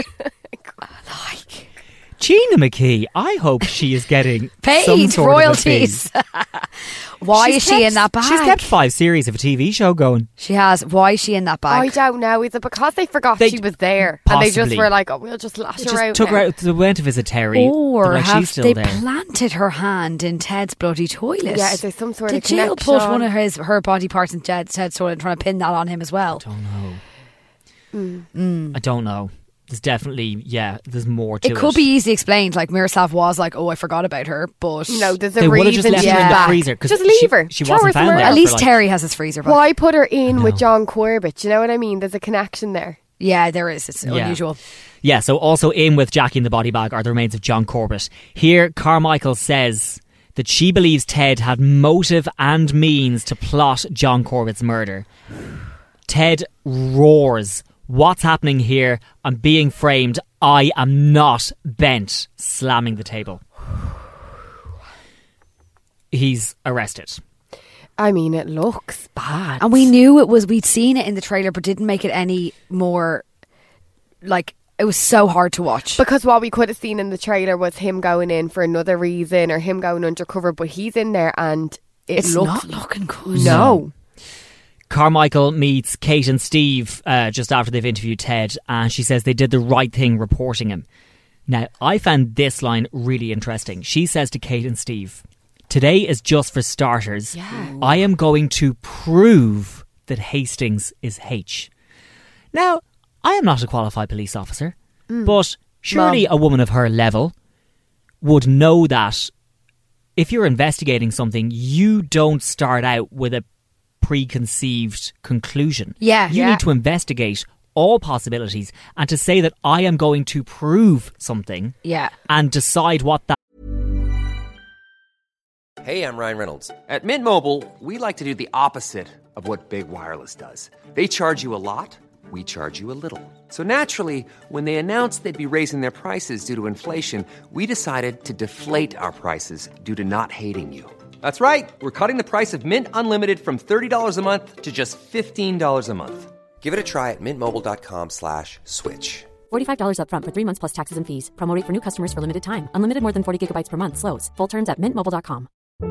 Gina McKee, I hope she is getting some Paid sort royalties. Of a fee. Why is she in that bag? She's kept 5 series of a TV show going. She has. Why is she in that bag? I don't know. Is it because they forgot she was there? Possibly. And they just were like, oh, we'll just lash her out. Took her out. They went to visit Terry. Or like, have she's still they there. planted her hand in Ted's bloody toilet? Yeah, is there some sort of Did Jill connection? put one of her body parts in Ted's toilet and trying to pin that on him as well? I don't know. I don't know. There's definitely, there's more to it. It could be easily explained. Like Miroslav was like, oh, I forgot about her, but no, there's they a would have reason. just left her in the freezer. Just leave her. She Throw her wasn't found somewhere there. else. At least Terry has his freezer back. Why put her in with John Corbett? Do you know what I mean? There's a connection there. Yeah, there is. It's unusual. Yeah, so also in with Jackie in the body bag are the remains of John Corbett. Here, Carmichael says that she believes Ted had motive and means to plot John Corbett's murder. Ted roars, "What's happening here? I'm being framed. I am not bent," slamming the table. He's arrested. I mean, it looks bad. And we knew it was, we'd seen it in the trailer, but didn't make it any more, like, it was so hard to watch. Because what we could have seen in the trailer was him going in for another reason or him going undercover, but he's in there and it's looks not looking good. No. Carmichael meets Kate and Steve just after they've interviewed Ted, and she says they did the right thing reporting him. Now, I found this line really interesting. She says to Kate and Steve, "Today is just for starters. Yeah. I am going to prove that Hastings is H." Now, I am not a qualified police officer, but surely a woman of her level would know that if you're investigating something, you don't start out with a preconceived conclusion. Yeah. You need to investigate all possibilities, and to say that I am going to prove something and decide what that... Hey, I'm Ryan Reynolds. At Mint Mobile, we like to do the opposite of what Big Wireless does. They charge you a lot, we charge you a little. So naturally, when they announced they'd be raising their prices due to inflation, we decided to deflate our prices due to not hating you. That's right. We're cutting the price of Mint Unlimited from $30 a month to just $15 a month. Give it a try at mintmobile.com/switch. $45 up front for 3 months plus taxes and fees. Promo rate for new customers for limited time. Unlimited more than 40 gigabytes per month. Slows full terms at mintmobile.com.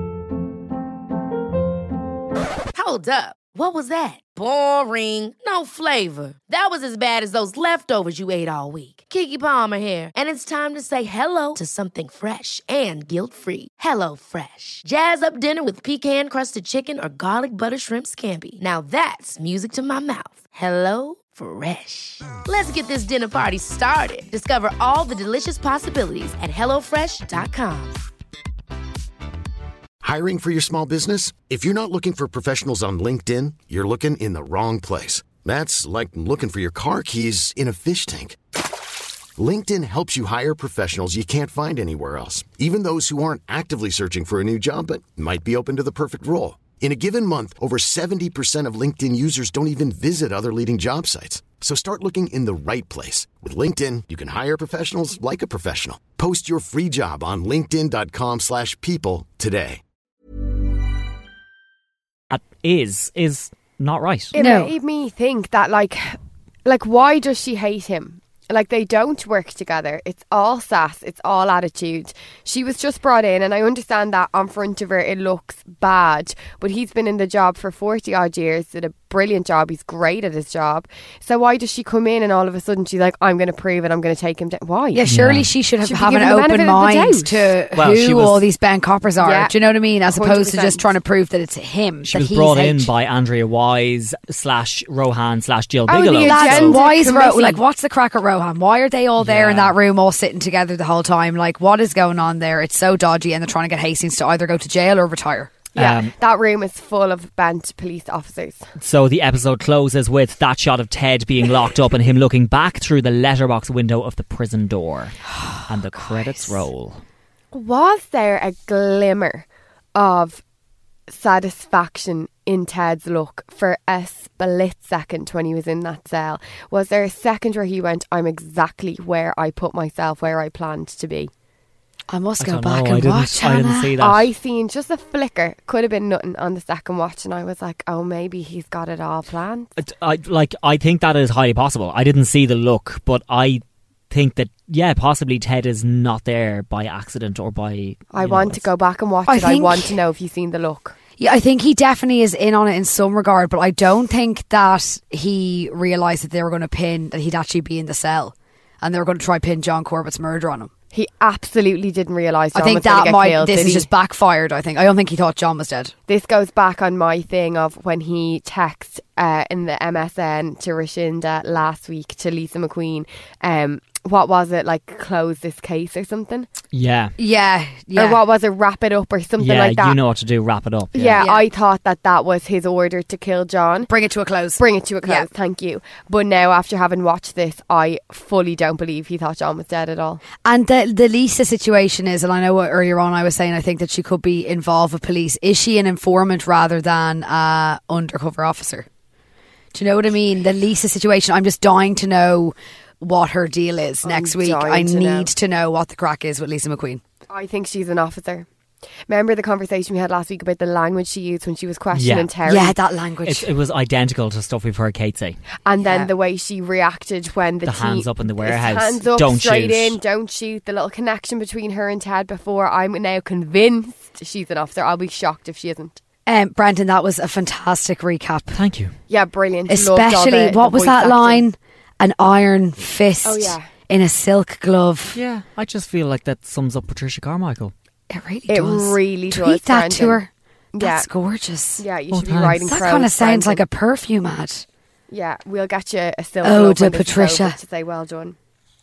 Hold up. What was that? Boring. No flavor. That was as bad as those leftovers you ate all week. Keke Palmer here. And it's time to say hello to something fresh and guilt-free. Hello Fresh. Jazz up dinner with pecan-crusted chicken or garlic butter shrimp scampi. Now that's music to my mouth. Hello Fresh. Let's get this dinner party started. Discover all the delicious possibilities at hellofresh.com. Hiring for your small business? If you're not looking for professionals on LinkedIn, you're looking in the wrong place. That's like looking for your car keys in a fish tank. LinkedIn helps you hire professionals you can't find anywhere else, even those who aren't actively searching for a new job but might be open to the perfect role. In a given month, over 70% of LinkedIn users don't even visit other leading job sites. So start looking in the right place. With LinkedIn, you can hire professionals like a professional. Post your free job on linkedin.com/people today. That is not right. It made me think that, like, why does she hate him? Like, they don't work together. It's all sass. It's all attitude. She was just brought in, and I understand that on front of her it looks bad, but he's been in the job for 40 odd years, did a brilliant job. He's great at his job. So why does she come in and all of a sudden she's like, I'm going to prove it, I'm going to take him down? Why? Yeah, surely she should have an given the benefit open of the mind doubt. to who all these Ben Coppers are. Yeah, do you know what I mean? As opposed to 100%. just trying to prove that it's him. She that was he's brought in H. by Andrea Wise / Rohan / Jill Oh, the Bigelow. agenda Why is committee. like, what's the crack at Rohan? Why are they all there in Yeah. that room all sitting together the whole time? Like, what is going on there? It's so dodgy, and they're trying to get Hastings to either go to jail or retire. Yeah, that room is full of bent police officers. So the episode closes with that shot of Ted being locked up and him looking back through the letterbox window of the prison door. And the credits roll. Was there a glimmer of satisfaction in Ted's look for a split second when he was in that cell? Was there a second where he went, I'm exactly where I put myself, where I planned to be? I must I go don't back know. and watch. I didn't Hannah. see that. I seen just a flicker, could have been nothing on the second watch, and I was like, oh, maybe he's got it all planned. I think that is highly possible. I didn't see the look, but I think that, yeah, possibly Ted is not there by accident or by... I want to go back and watch I it. I think- want to know if you've seen the look. Yeah, I think he definitely is in on it in some regard, but I don't think that he realised that they were going to pin, that he'd actually be in the cell and they were going to try pin John Corbett's murder on him. He absolutely didn't realise John I think was going to that get killed. this is just backfired, I think. I don't think he thought John was dead. This goes back on my thing of when he texted in the MSN to Rashinda last week to Lisa McQueen. What was it, like, close this case or something? Yeah. Yeah. Or what was it, wrap it up or something like that? Yeah, you know what to do, wrap it up. Yeah, I thought that was his order to kill John. Bring it to a close. Bring it to a close, thank you. But now, after having watched this, I fully don't believe he thought John was dead at all. And the Lisa situation is, and I know what earlier on I was saying, I think that she could be involved with police. Is she an informant rather than an undercover officer? Do you know what I mean? The Lisa situation, I'm just dying to know what her deal is next week. I need to know what the crack is with Lisa McQueen. I think she's an officer. Remember the conversation we had last week about the language she used when she was questioning Terry? Yeah, that language. It was identical to stuff we've heard Kate say. And then the way she reacted when the hands up in the warehouse. Hands up, don't straight shoot. in, don't shoot. The little connection between her and Ted before. I'm now convinced she's an officer. I'll be shocked if she isn't. Brendan, that was a fantastic recap. Thank you. Yeah, brilliant. Especially, what was that line? An iron fist in a silk glove. Yeah, I just feel like that sums up Patricia Carmichael. It really does. It really does. Tweet that Brendan. to her. That's gorgeous. Yeah, you should be writing that prose, kind of sounds Brendan. like a perfume ad. Yeah, we'll get you a silk Oh, glove to when this is Patricia. over to say well done.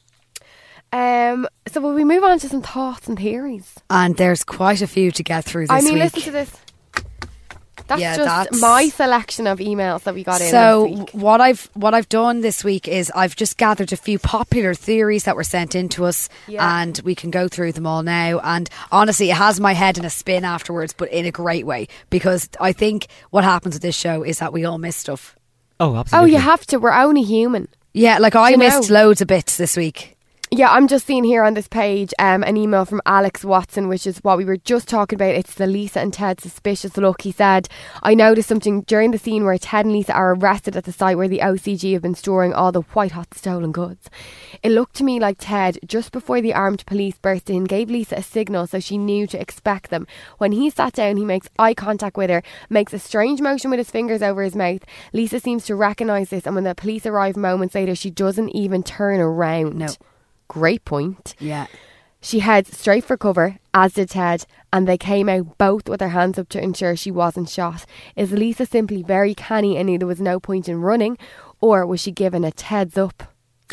So will we move on to some thoughts and theories? And there's quite a few to get through this week. Listen to this. That's my selection of emails that we got in so this week. what I've done this week is I've just gathered a few popular theories that were sent in to us, and we can go through them all now. And honestly, it has my head in a spin afterwards, but in a great way, because I think what happens with this show is that we all miss stuff. Oh, absolutely. Oh, you have to. We're only human. Yeah, like I missed loads of bits this week. Yeah, I'm just seeing here on this page an email from Alex Watson, which is what we were just talking about. It's the Lisa and Ted suspicious look. He said, I noticed something during the scene where Ted and Lisa are arrested at the site where the OCG have been storing all the white hot stolen goods. It looked to me like Ted, just before the armed police burst in, gave Lisa a signal so she knew to expect them. When he sat down, he makes eye contact with her, makes a strange motion with his fingers over his mouth. Lisa seems to recognise this, and when the police arrive moments later, she doesn't even turn around. No. Great point. Yeah. She heads straight for cover, as did Ted, and they came out both with their hands up to ensure she wasn't shot. Is Lisa simply very canny and knew there was no point in running, or was she given a Ted's up?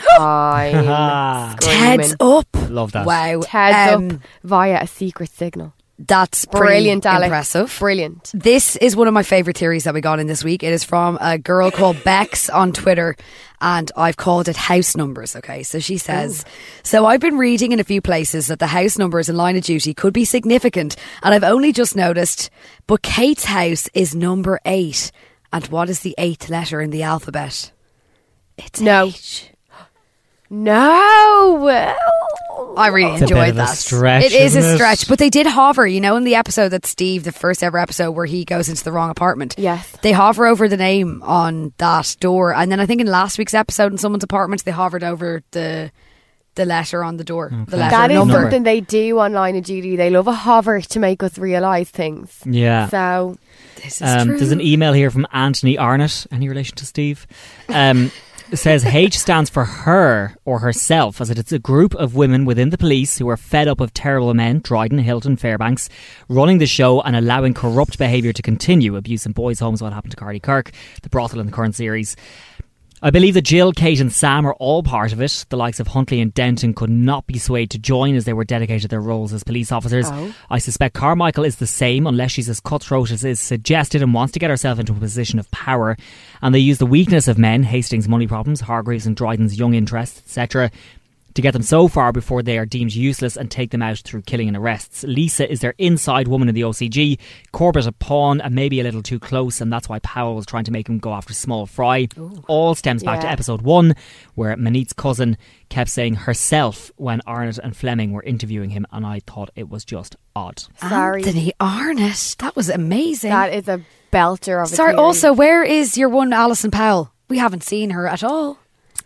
I'm screaming. Ted's up. Love that. Wow. Ted's up via a secret signal. That's Brilliant, Alex. Impressive. Brilliant. This is one of my favourite theories that we got in this week. It is from a girl called Bex on Twitter, and I've called it house numbers. Okay, so she says, so I've been reading in a few places that the house numbers in Line of Duty could be significant, and I've only just noticed, but Kate's house is number 8. And what is the 8th letter in the alphabet? It's H. No. I really It's a bit enjoyed of a that. stretch, It is a isn't it? stretch, but they did hover. You know, in the episode that Steve, the first ever episode where he goes into the wrong apartment. Yes, they hover over the name on that door, and then I think in last week's episode in someone's apartment, they hovered over the letter on the door. Okay. The letter that is number. something they do on Line of Duty. They love a hover to make us realise things. Yeah. So this is true. There's an email here from Anthony Arnott. Any relation to Steve? It says H stands for her or herself, as it's a group of women within the police who are fed up of terrible men, Dryden, Hilton, Fairbanks, running the show and allowing corrupt behaviour to continue. Abuse in boys' homes, what happened to Carly Kirk, the brothel in the current series. I believe that Jill, Kate and Sam are all part of it. The likes of Huntley and Denton could not be swayed to join, as they were dedicated to their roles as police officers. I suspect Carmichael is the same, unless she's as cutthroat as is suggested and wants to get herself into a position of power. And they use the weakness of men, Hastings' money problems, Hargreaves and Dryden's young interests, etc., to get them so far before they are deemed useless and take them out through killing and arrests. Lisa is their inside woman in the OCG, Corbett a pawn and maybe a little too close, and that's why Powell was trying to make him go after small fry. All stems back to episode 1, where Manit's cousin kept saying herself when Arnott and Fleming were interviewing him, and I thought it was just odd. sorry. Anthony Arnott. That was amazing. That is a belter of a Sorry, theory. also, where is your one Alison Powell? We haven't seen her at all.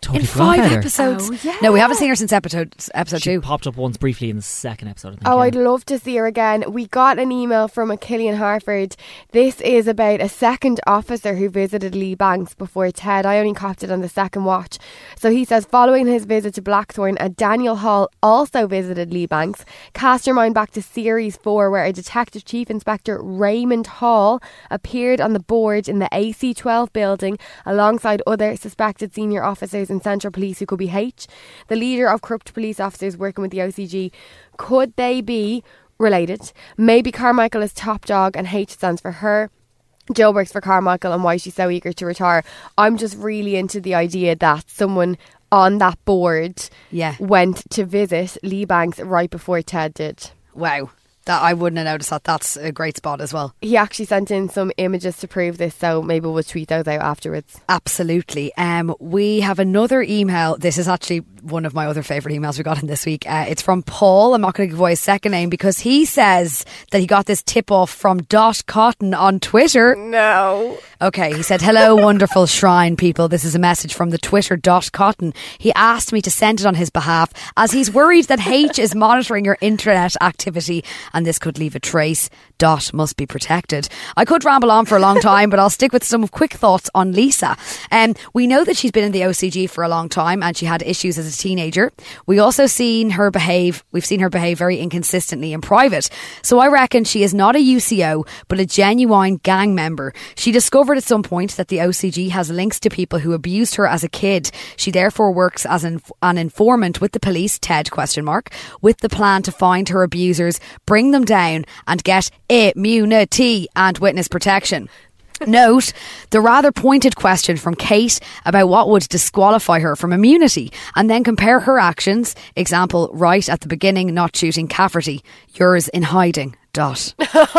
Totally in forgot 5 about her. episodes. Oh, yeah. No, we haven't seen her since episode She 2. popped up once briefly in the second episode, I think. Oh, yeah. I'd love to see her again. We got an email from a Killian Harford. This is about a second officer who visited Lee Banks before Ted. I only copped it on the second watch. So he says, following his visit to Blackthorn, a Daniel Hall also visited Lee Banks. Cast your mind back to Series 4, where a Detective Chief Inspector Raymond Hall appeared on the board in the AC12 building alongside other suspected senior officers in Central Police who could be H, the leader of corrupt police officers working with the OCG. Could they be related? Maybe Carmichael is top dog and H stands for her. Jill works for Carmichael and why she's so eager to retire. I'm just really into the idea that someone on that board went to visit Lee Banks right before Ted did. Wow. That I wouldn't have noticed that. That's a great spot as well. He actually sent in some images to prove this, so maybe we'll tweet those out afterwards. Absolutely. We have another email. This is actually one of my other favourite emails we got in this week. It's from Paul. I'm not going to give away his second name because he says that he got this tip off from Dot Cotton on Twitter. No. Okay, he said, hello, wonderful Shrine people. This is a message from the Twitter Dot Cotton. He asked me to send it on his behalf as he's worried that H is monitoring your internet activity and this could leave a trace. Dot must be protected. I could ramble on for a long time, but I'll stick with some quick thoughts on Lisa. We know that she's been in the OCG for a long time and she had issues as a teenager. We've seen her behave very inconsistently in private. So I reckon she is not a UCO, but a genuine gang member. She discovered at some point that the OCG has links to people who abused her as a kid. She therefore works as an informant with the police, Ted ? With the plan to find her abusers, bring them down and get immunity and witness protection. Note the rather pointed question from Kate about what would disqualify her from immunity, and then compare her actions. Example, right at the beginning, not shooting Cafferty. Yours in hiding. Dot.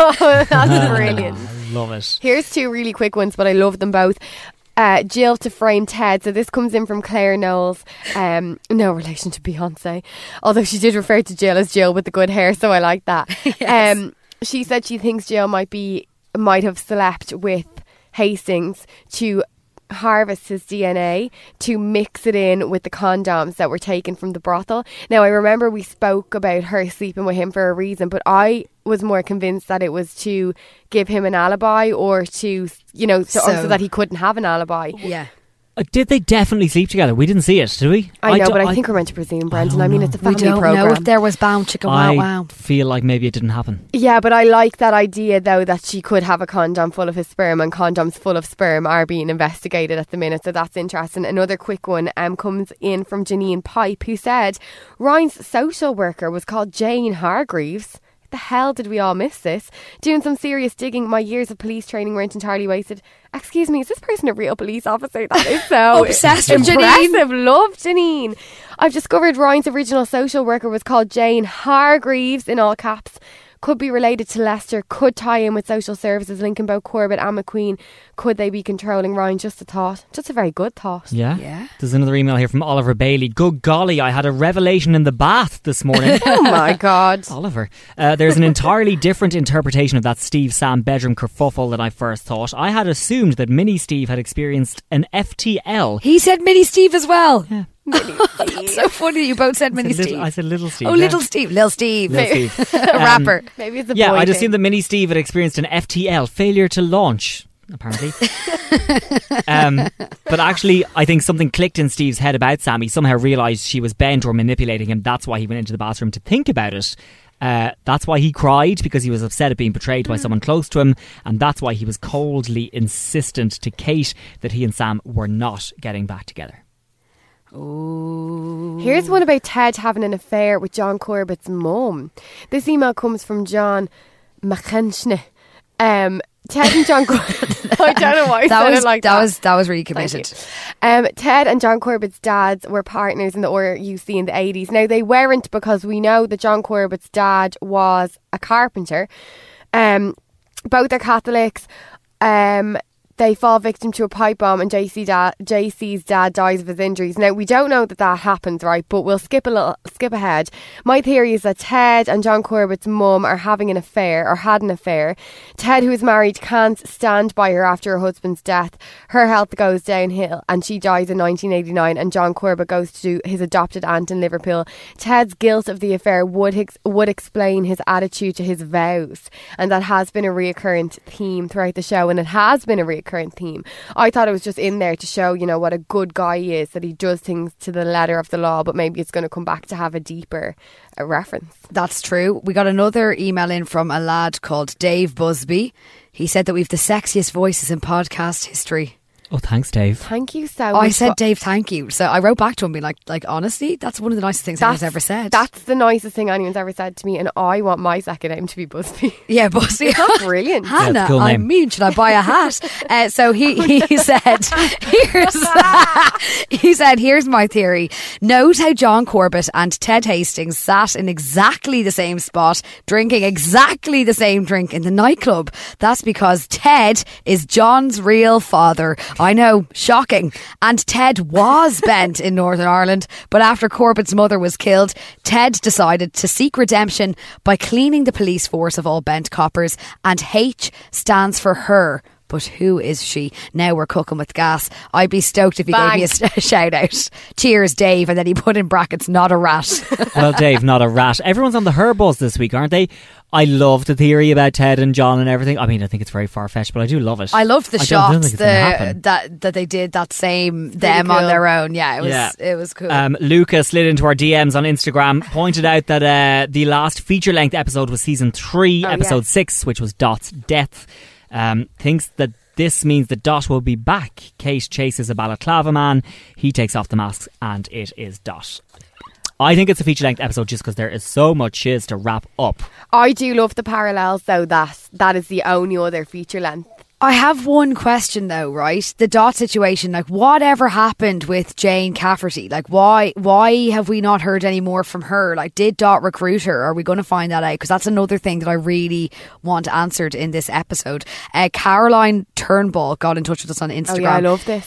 That's brilliant. I love it. Here's two really quick ones, but I love them both. Jill to frame Ted. So this comes in from Claire Knowles. No relation to Beyonce, although she did refer to Jill as Jill with the good hair, so I like that. Yes. She said she thinks Jill might have slept with Hastings to harvest his DNA to mix it in with the condoms that were taken from the brothel. Now, I remember we spoke about her sleeping with him for a reason, but I was more convinced that it was to give him an alibi or to, so that he couldn't have an alibi. Yeah. Did they definitely sleep together? We didn't see it, did we? I know, but I think we're meant to presume, Brendan. I mean, it's a family we don't programme. know if there was bound chicken. I feel like maybe it didn't happen. Yeah, but I like that idea, though, that she could have a condom full of his sperm, and condoms full of sperm are being investigated at the minute, so that's interesting. Another quick one comes in from Janine Pipe, who said Ryan's social worker was called Jane Hargreaves. The hell did we all miss this? Doing some serious digging, my years of police training weren't entirely wasted. Excuse me, is this person a real police officer? That is so obsessed with impressive. Love Janine. I've discovered Ryan's original social worker was called Jane Hargreaves, in all caps. Could be related to Lester, could tie in with social services, linking both Corbett and McQueen. Could they be controlling Ryan? Just a thought. Just a very good thought. Yeah. There's another email here from Oliver Bailey. Good golly, I had a revelation in the bath this morning. Oh my God. Oliver. There's an entirely different interpretation of that Steve Sam bedroom kerfuffle than I first thought. I had assumed that Mini Steve had experienced an FTL. He said Mini Steve as well. Yeah. That's so funny that you both said Mini Steve. I said Little Steve. Oh, Little Steve. Lil Steve. A rapper. Maybe it's a boy Yeah, I'd thing. assumed that Mini Steve had experienced an FTL, failure to launch, apparently. But actually, I think something clicked in Steve's head about Sam. He somehow realised she was bent or manipulating him. That's why he went into the bathroom to think about it. That's why he cried, because he was upset at being betrayed by someone close to him, and that's why he was coldly insistent to Kate that he and Sam were not getting back together. Ooh. Here's one about Ted having an affair with John Corbett's mum. This email comes from John McKenschne. Ted and John Corbett. I don't know why I said it like that. That was really committed. Ted and John Corbett's dads were partners in the RUC in the 80s. Now, they weren't, because we know that John Corbett's dad was a carpenter. Both are Catholics. They fall victim to a pipe bomb and JC's dad dies of his injuries. Now, we don't know that happens, right? But we'll skip ahead. My theory is that Ted and John Corbett's mum are having an affair, or had an affair. Ted, who is married, can't stand by her after her husband's death. Her health goes downhill and she dies in 1989, and John Corbett goes to his adopted aunt in Liverpool. Ted's guilt of the affair would explain his attitude to his vows, and that has been a recurrent theme throughout the show, and it has been a recurrent theme. I thought it was just in there to show, you know, what a good guy he is, that he does things to the letter of the law, but maybe it's going to come back to have a deeper reference. That's true. We got another email in from a lad called Dave Busby. He said that we've the sexiest voices in podcast history. Oh, thanks, Dave. Thank you so much. I said, Dave, thank you. So I wrote back to him being like, honestly, that's one of the nicest things anyone's ever said. That's the nicest thing anyone's ever said to me, and I want my second name to be Busby. Yeah, Busby. That's brilliant. Hannah, yeah, cool I name. mean, should I buy a hat? So he said, here's my theory. Note how John Corbett and Ted Hastings sat in exactly the same spot, drinking exactly the same drink in the nightclub. That's because Ted is John's real father. I know, shocking. And Ted was bent in Northern Ireland, but after Corbett's mother was killed, Ted decided to seek redemption by cleaning the police force of all bent coppers, and H stands for her. But who is she? Now we're cooking with gas. I'd be stoked if he gave me a shout out. Cheers, Dave. And then he put in brackets, not a rat. Well, Dave, not a rat. Everyone's on the her buzz this week, aren't they? I love the theory about Ted and John and everything. I mean, I think it's very far-fetched, but I do love it. I loved the I shots don't think it's gonna happen. that they did that same them on their own. Yeah, it was cool. Luca slid into our DMs on Instagram, pointed out that the last feature-length episode was season 3, episode 6, which was Dot's death. Thinks that this means that Dot will be back. Kate chases a balaclava man. He takes off the masks, and it is Dot. I think it's a feature-length episode just because there is so much shiz to wrap up. I do love the parallels, though, that is the only other feature-length. I have one question though, right? The Dot situation, like whatever happened with Jane Cafferty? Like why have we not heard any more from her? Like did Dot recruit her? Are we going to find that out? Because that's another thing that I really want answered in this episode. Caroline Turnbull got in touch with us on Instagram. Oh yeah,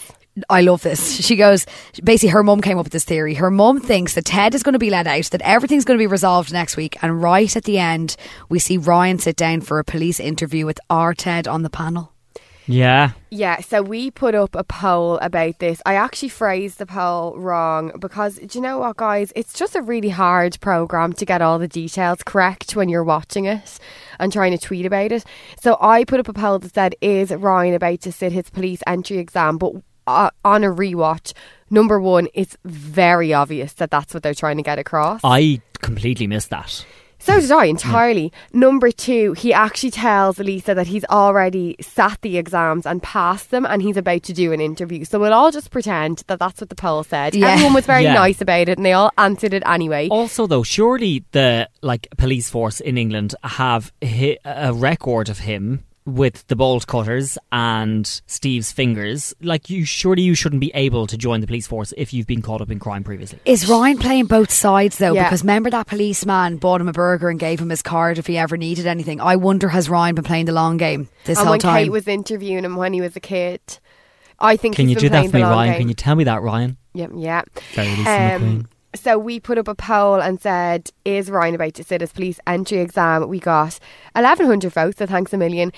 I love this. She goes, basically her mum came up with this theory. Her mum thinks that Ted is going to be let out, that everything's going to be resolved next week, and right at the end we see Ryan sit down for a police interview with our Ted on the panel. Yeah, so we put up a poll about this. I actually phrased the poll wrong because, do you know what, guys? It's just a really hard programme to get all the details correct when you're watching it and trying to tweet about it. So I put up a poll that said, is Ryan about to sit his police entry exam? But on a rewatch, number one, it's very obvious that that's what they're trying to get across. I completely missed that. So did I, entirely. Yeah. Number two, he actually tells Lisa that he's already sat the exams and passed them, and he's about to do an interview. So we'll all just pretend that that's what the poll said. Yeah. Everyone was very nice about it, and they all answered it anyway. Also, though, surely the police force in England have a record of him with the bolt cutters and Steve's fingers. Like, you shouldn't be able to join the police force if you've been caught up in crime previously. Is Ryan playing both sides though? Yeah. Because remember that policeman bought him a burger and gave him his card if he ever needed anything. I wonder, has Ryan been playing the long game this whole time? And when Kate was interviewing him when he was a kid, I think Can he's you been do that for me, Ryan? Game. Can you tell me that, Ryan? Yeah. Very Lisa McQueen. So we put up a poll and said, is Ryan about to sit his police entry exam? We got 1,100 votes, so thanks a million.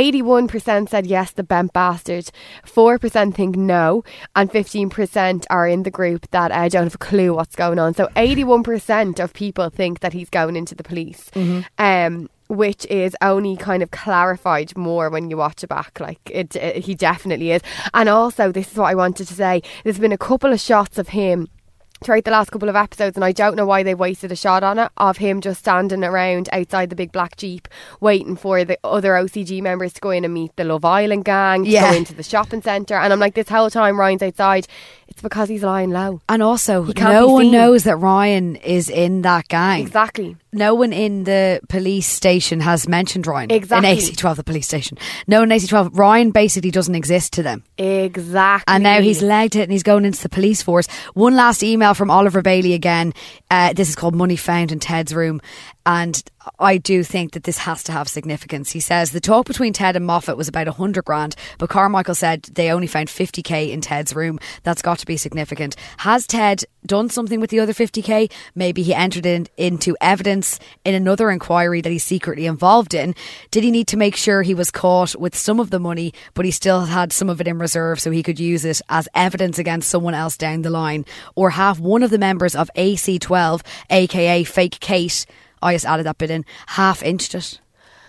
81% said yes, the bent bastard. 4% think no, and 15% are in the group that don't have a clue what's going on. So 81% of people think that he's going into the police. Mm-hmm. Which is only kind of clarified more when you watch it back. Like he definitely is. And also, this is what I wanted to say, there's been a couple of shots of him throughout the last couple of episodes, and I don't know why they wasted a shot on it, of him just standing around outside the big black Jeep waiting for the other OCG members to go in and meet the Love Island gang, to go into the shopping centre. And I'm like, this whole time Ryan's outside, it's because he's lying low. And also, no one knows that Ryan is in that gang. Exactly. No one in the police station has mentioned Ryan. Exactly. In AC12, the police station. No one in AC12. Ryan basically doesn't exist to them. Exactly. And now he's legged it and he's going into the police force. One last email from Oliver Bailey again. This is called Money Found in Ted's Room. And I do think that this has to have significance. He says the talk between Ted and Moffat was about 100 grand, but Carmichael said they only found 50k in Ted's room. That's got to be significant. Has Ted done something with the other 50k? Maybe he entered into evidence in another inquiry that he's secretly involved in. Did he need to make sure he was caught with some of the money, but he still had some of it in reserve so he could use it as evidence against someone else down the line? Or have one of the members of AC12, aka Fake Kate, I just added that bit in, half-inched it?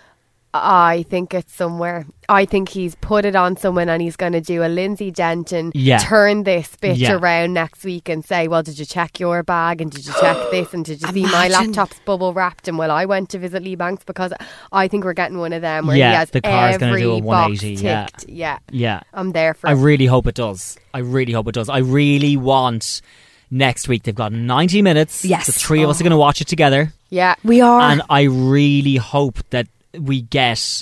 I think it's somewhere. I think he's put it on someone and he's going to do a Lindsay Denton, turn this bitch around next week and say, well, did you check your bag and did you check this and did you see my laptop's bubble wrapped and I went to visit Lee Banks? Because I think we're getting one of them where he has the car's every gonna do a 180, box ticked. Yeah. I'm there for I it. really hope it does. I really want next week. They've got 90 minutes. Yes. The three of us are going to watch it together. Yeah. We are. And I really hope that we get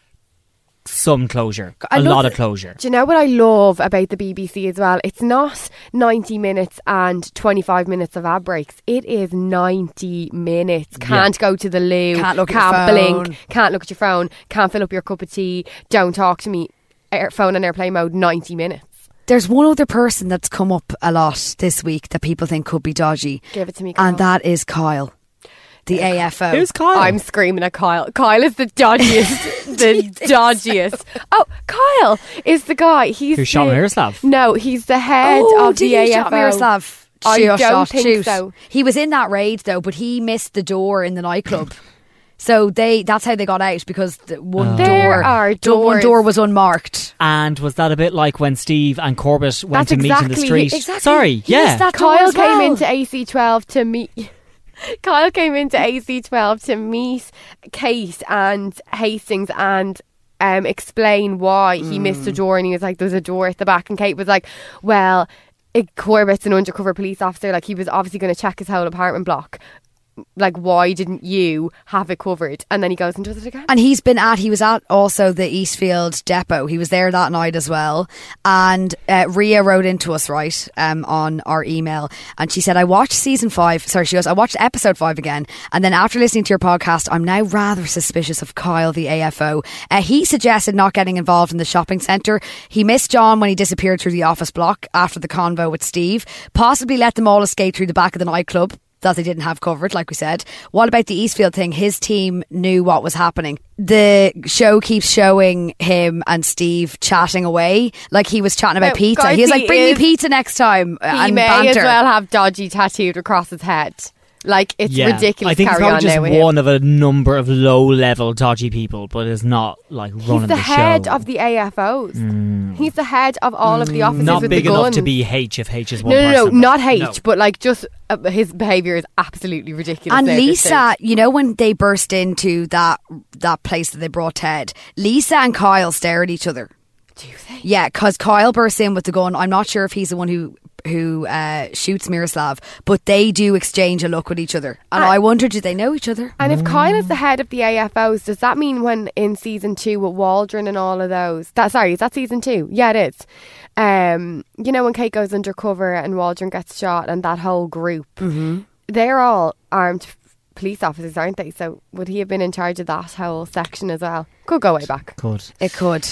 some closure. A lot of closure. Do you know what I love about the BBC as well? It's not 90 minutes and 25 minutes of ad breaks. It is 90 minutes. Can't go to the loo. Can't look can't at your blink. phone. Can't look at your phone. Can't fill up your cup of tea. Don't talk to me. Phone on airplane mode. 90 minutes. There's one other person that's come up a lot this week that people think could be dodgy. Give it to me, Kyle. And that is Kyle, the AFO. Who's Kyle? I'm screaming at Kyle. Kyle is the dodgiest. The dodgiest. Oh, Kyle is the guy. Who shot Miroslav? No, he's the head of the did he AFO. shot Miroslav? I don't think so. He was in that raid though, but he missed the door in the nightclub. So that's how they got out, because one door was unmarked. And was that a bit like when Steve and Corbett went to meet in the street? Exactly. Sorry, Kyle came into AC12 to meet. Kyle came into AC12 to meet Kate and Hastings and explain why he missed a door, and he was like, there's a door at the back, and Kate was like, well, Corbett's an undercover police officer, like he was obviously going to check his whole apartment block. Like, why didn't you have it covered? And then he goes and does it again. And he was at also the Eastfield depot. He was there that night as well. And Ria wrote into us, right, on our email. And she said, I watched I watched episode 5 again. And then after listening to your podcast, I'm now rather suspicious of Kyle, the AFO. He suggested not getting involved in the shopping centre. He missed John when he disappeared through the office block after the convo with Steve. Possibly let them all escape through the back of the nightclub that they didn't have covered, like we said. What about the Eastfield thing? His team knew what was happening. The show keeps showing him and Steve chatting away, like he was chatting about pizza. He was like, bring me pizza next time. He may as well have dodgy tattooed across his head. Like, it's ridiculous. I think he's probably just one of a number of low-level dodgy people, but is not like running the show. He's the head of the AFOs. He's the head of all of the officers not with big the guns. enough to be H if H is one No, person. not H, but like just his behaviour is absolutely ridiculous. And Lisa, you know, when they burst into that place that they brought Ted, Lisa and Kyle stare at each other. Do they? Yeah, because Kyle bursts in with the gun. I'm not sure if he's the one who shoots Miroslav, but they do exchange a look with each other, and I wonder, do they know each other? And if Kyle is the head of the AFOs, does that mean when in season 2 with Waldron and all of those, is that season 2? Yeah, it is. You know, when Kate goes undercover and Waldron gets shot and that whole group, they're all armed police officers, aren't they? So would he have been in charge of that whole section as well? Could go way back. It could.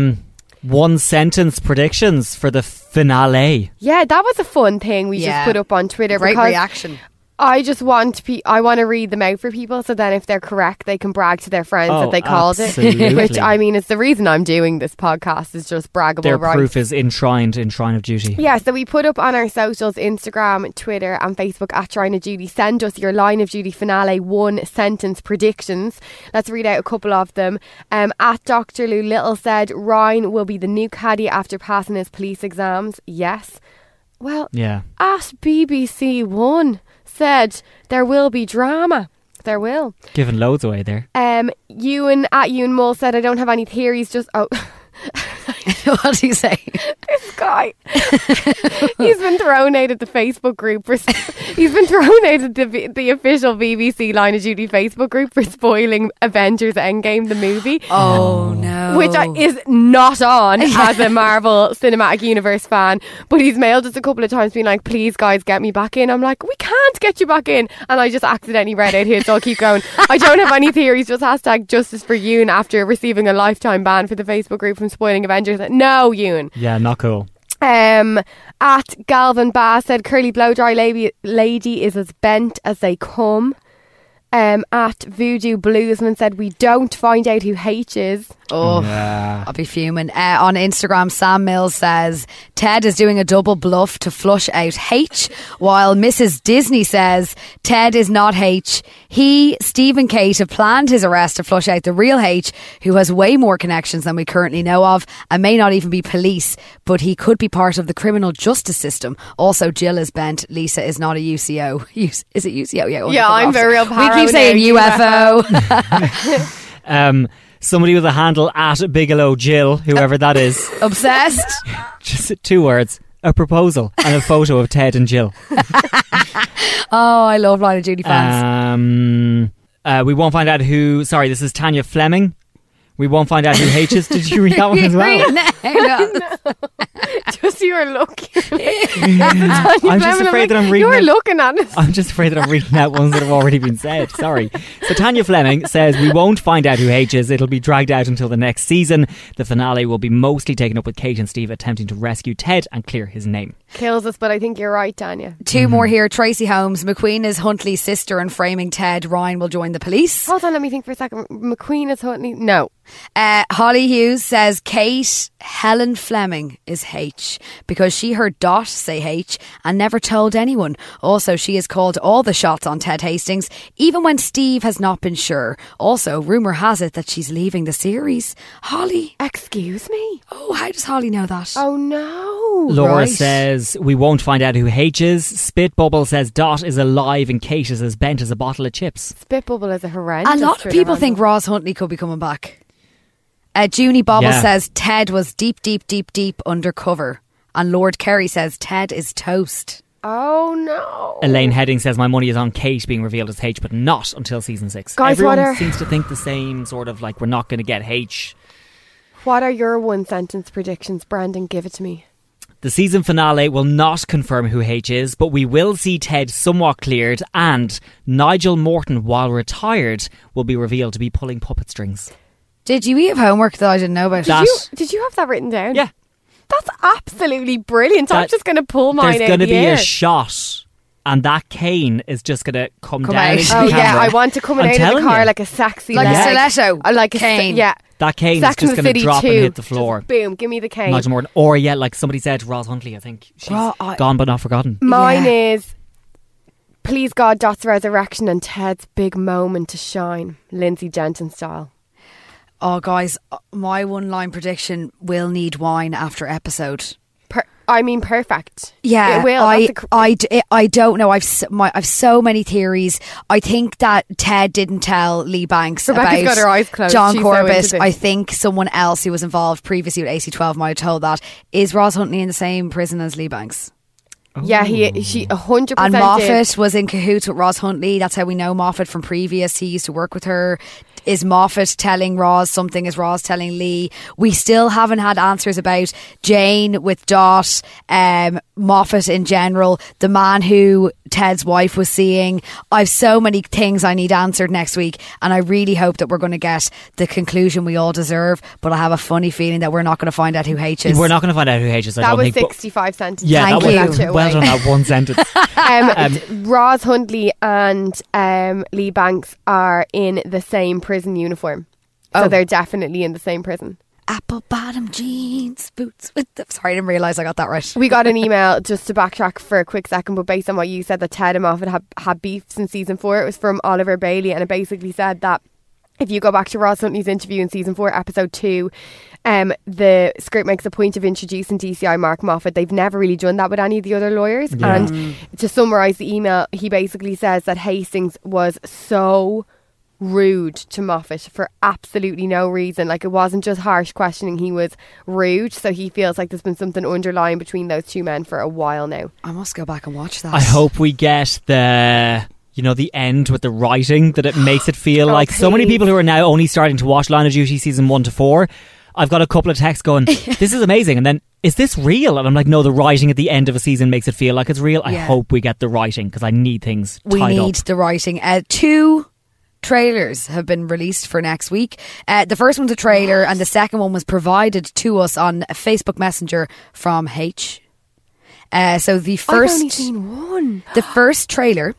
One sentence predictions for the finale. Yeah, that was a fun thing we just put up on Twitter. Great reaction. I just want I want to read them out for people, so then if they're correct, they can brag to their friends that they called it. Which, I mean, is the reason I'm doing this podcast, is just braggable. Their rights. proof is enshrined in Shrine of Duty. Yeah, so we put up on our socials, Instagram, Twitter and Facebook at Shrine of Duty. Send us your Line of Duty finale one sentence predictions. Let's read out a couple of them. At Dr. Lou Little said Ryan will be the new caddy after passing his police exams. Yes. Well, at BBC One said there will be drama. There will. Giving loads away there. Ewan at Ewan Mull said, I don't have any theories, just What did he say? This guy, he's been thrown out of the Facebook group he's been thrown out of the official BBC Line of Duty Facebook group for spoiling Avengers Endgame, the movie. Oh no. Which is not on as a Marvel Cinematic Universe fan, but he's mailed us a couple of times being like, please guys get me back in. I'm like, we can't get you back in, and I just accidentally read out here, so I'll keep going. I don't have any theories, just hashtag justice for Yoon after receiving a lifetime ban for the Facebook group from spoiling Avengers. No, Yoon. Yeah, not cool. At Galvin Bass said curly blow dry lady is as bent as they come. At Voodoo Bluesman said we don't find out who H is. Oh, yeah. I'll be fuming. On Instagram, Sam Mills says Ted is doing a double bluff to flush out H, while Mrs. Disney says Ted is not H. He, Steve and Kate have planned his arrest to flush out the real H, who has way more connections than we currently know of and may not even be police, but he could be part of the criminal justice system. Also, Jill is bent. Lisa is not a UCO. Is it UCO? Yeah, I'm very real paro. We keep saying UFO. Somebody with a handle at Bigelow Jill, whoever that is. Obsessed? Just 2 words. A proposal and a photo of Ted and Jill. Oh, I love Line of Duty fans. We won't find out who... Sorry, this is Tanya Fleming. We won't find out who H is. Did you read that one as well? No. Just you were looking. I'm just afraid that I'm reading... You were looking at it. I'm just afraid that I'm reading out ones that have already been said. Sorry. So Tanya Fleming says we won't find out who H is. It'll be dragged out until the next season. The finale will be mostly taken up with Kate and Steve attempting to rescue Ted and clear his name. Kills us, but I think you're right, Tanya. 2 more here. Tracy Holmes. McQueen is Huntley's sister and framing Ted. Ryan will join the police. Hold on, let me think for a second. McQueen is Huntley? No. Holly Hughes says Kate Helen Fleming is H because she heard Dot say H and never told anyone. Also, she has called all the shots on Ted Hastings, even when Steve has not been sure. Also, rumour has it that she's leaving the series. Holly. Excuse me? Oh, how does Holly know that? Oh no. Laura says we won't find out who H is. Spitbubble says Dot is alive and Kate is as bent as a bottle of chips. Spitbubble is a horrendous. A lot of people think Roz Huntley could be coming back. Junie Bobble says Ted was deep undercover. And Lord Kerry says Ted is toast. Oh no. Elaine Heading says my money is on Kate being revealed as H, but not until season 6. Guys, everyone seems to think the same, sort of like we're not going to get H. What are your one sentence predictions, Brandon? Give it to me. The season finale will not confirm who H is, but we will see Ted somewhat cleared, and Nigel Morton, while retired, will be revealed to be pulling puppet strings. Did you have homework that I didn't know about? Did you have that written down? Yeah. That's absolutely brilliant. I'm just going to pull mine out. There's going to be a shot, and that cane is just going to come down out. into the camera. Yeah, I want to come out of the car like a sexy like leg. a stiletto, like a cane. Yeah, that cane Sex is just going to drop and hit the floor. Just boom, give me the cane. Nigel Morton, or like somebody said, Roz Huntley. I think she's gone but not forgotten. Mine is, please God, Dot's resurrection and Ted's big moment to shine, Lindsay Jensen style. Oh, guys, my one-line prediction will need wine after episode. Perfect. Yeah, it will. I don't know. I've so many theories. I think that Ted didn't tell Lee Banks Rebecca's about got her eyes closed. John She's Corbett. So I think someone else who was involved previously with AC12 might have told that. Is Roz Huntley in the same prison as Lee Banks? Yeah, she 100%. And Moffat was in cahoots with Roz Huntley. That's how we know Moffat from previous. He used to work with her. Is Moffat telling Roz something? Is Roz telling Lee? We still haven't had answers about Jane with Dot, Moffat in general, the man who Ted's wife was seeing. I've so many things I need answered next week, and I really hope that we're going to get the conclusion we all deserve, but I have a funny feeling that we're not going to find out who H is. We're not going to find out who H is. That was 65 sentences. Yeah, Thank you. Well done, that one sentence. Roz Huntley and Lee Banks are in the same prison uniform. So they're definitely in the same prison. Apple bottom jeans, boots with the... Sorry, I didn't realise I got that right. We got an email, just to backtrack for a quick second, but based on what you said, that Ted and Moffat had beef since season 4. It was from Oliver Bailey, and it basically said that if you go back to Roz Huntley's interview in season 4, episode 2, the script makes a point of introducing DCI Mark Moffat. They've never really done that with any of the other lawyers. Yeah. And to summarise the email, he basically says that Hastings was so rude to Moffat for absolutely no reason. Like, it wasn't just harsh questioning, he was rude. So he feels like there's been something underlying between those two men for a while now. I must go back and watch that. I hope we get the end with the writing, that it makes it feel like so many people who are now only starting to watch Line of Duty season 1 to 4. I've got a couple of texts going, this is amazing, and then, is this real? And I'm like, no, the writing at the end of a season makes it feel like it's real. I hope we get the writing, because I need things tied up. We need the writing. 2 trailers have been released for next week. The first one's a trailer, and the second one was provided to us on Facebook Messenger from H. So the first, I've only seen one. The first trailer.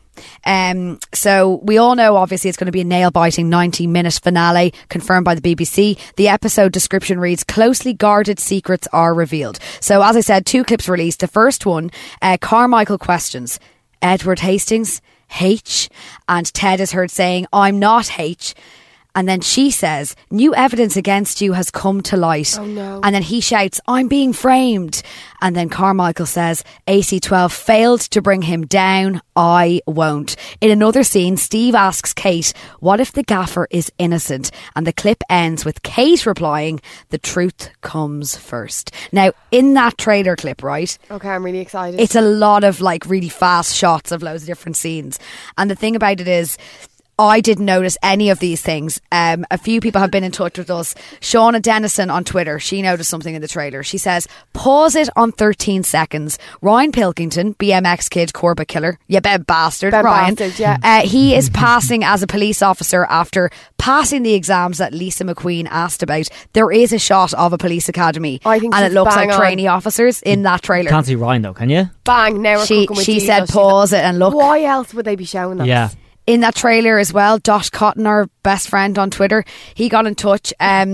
So we all know, obviously, it's going to be a nail-biting 90-minute finale confirmed by the BBC. The episode description reads, closely guarded secrets are revealed. So as I said, 2 clips released. The first one, Carmichael questions Edward Hastings, H, and Ted is heard saying, I'm not H. And then she says, new evidence against you has come to light. Oh no. And then he shouts, I'm being framed. And then Carmichael says, AC-12 failed to bring him down. I won't. In another scene, Steve asks Kate, what if the gaffer is innocent? And the clip ends with Kate replying, the truth comes first. Now, in that trailer clip, right? Okay, I'm really excited. It's a lot of like really fast shots of loads of different scenes. And the thing about it is, I didn't notice any of these things. A few people have been in touch with us. Shauna Dennison on Twitter, she noticed something in the trailer. She says, pause it on 13 seconds. Ryan Pilkington, BMX kid, Corbett killer. You bet bastard, Ryan. Bastard, yeah. He is passing as a police officer after passing the exams that Lisa McQueen asked about. There is a shot of a police academy. I think and it looks like bang on. trainee officers in that trailer. Can't see Ryan though, can you? Bang, now we're cooking with She Jesus. said pause it and look. Why else would they be showing that? Yeah. In that trailer as well, Dot Cotton, our best friend on Twitter, he got in touch.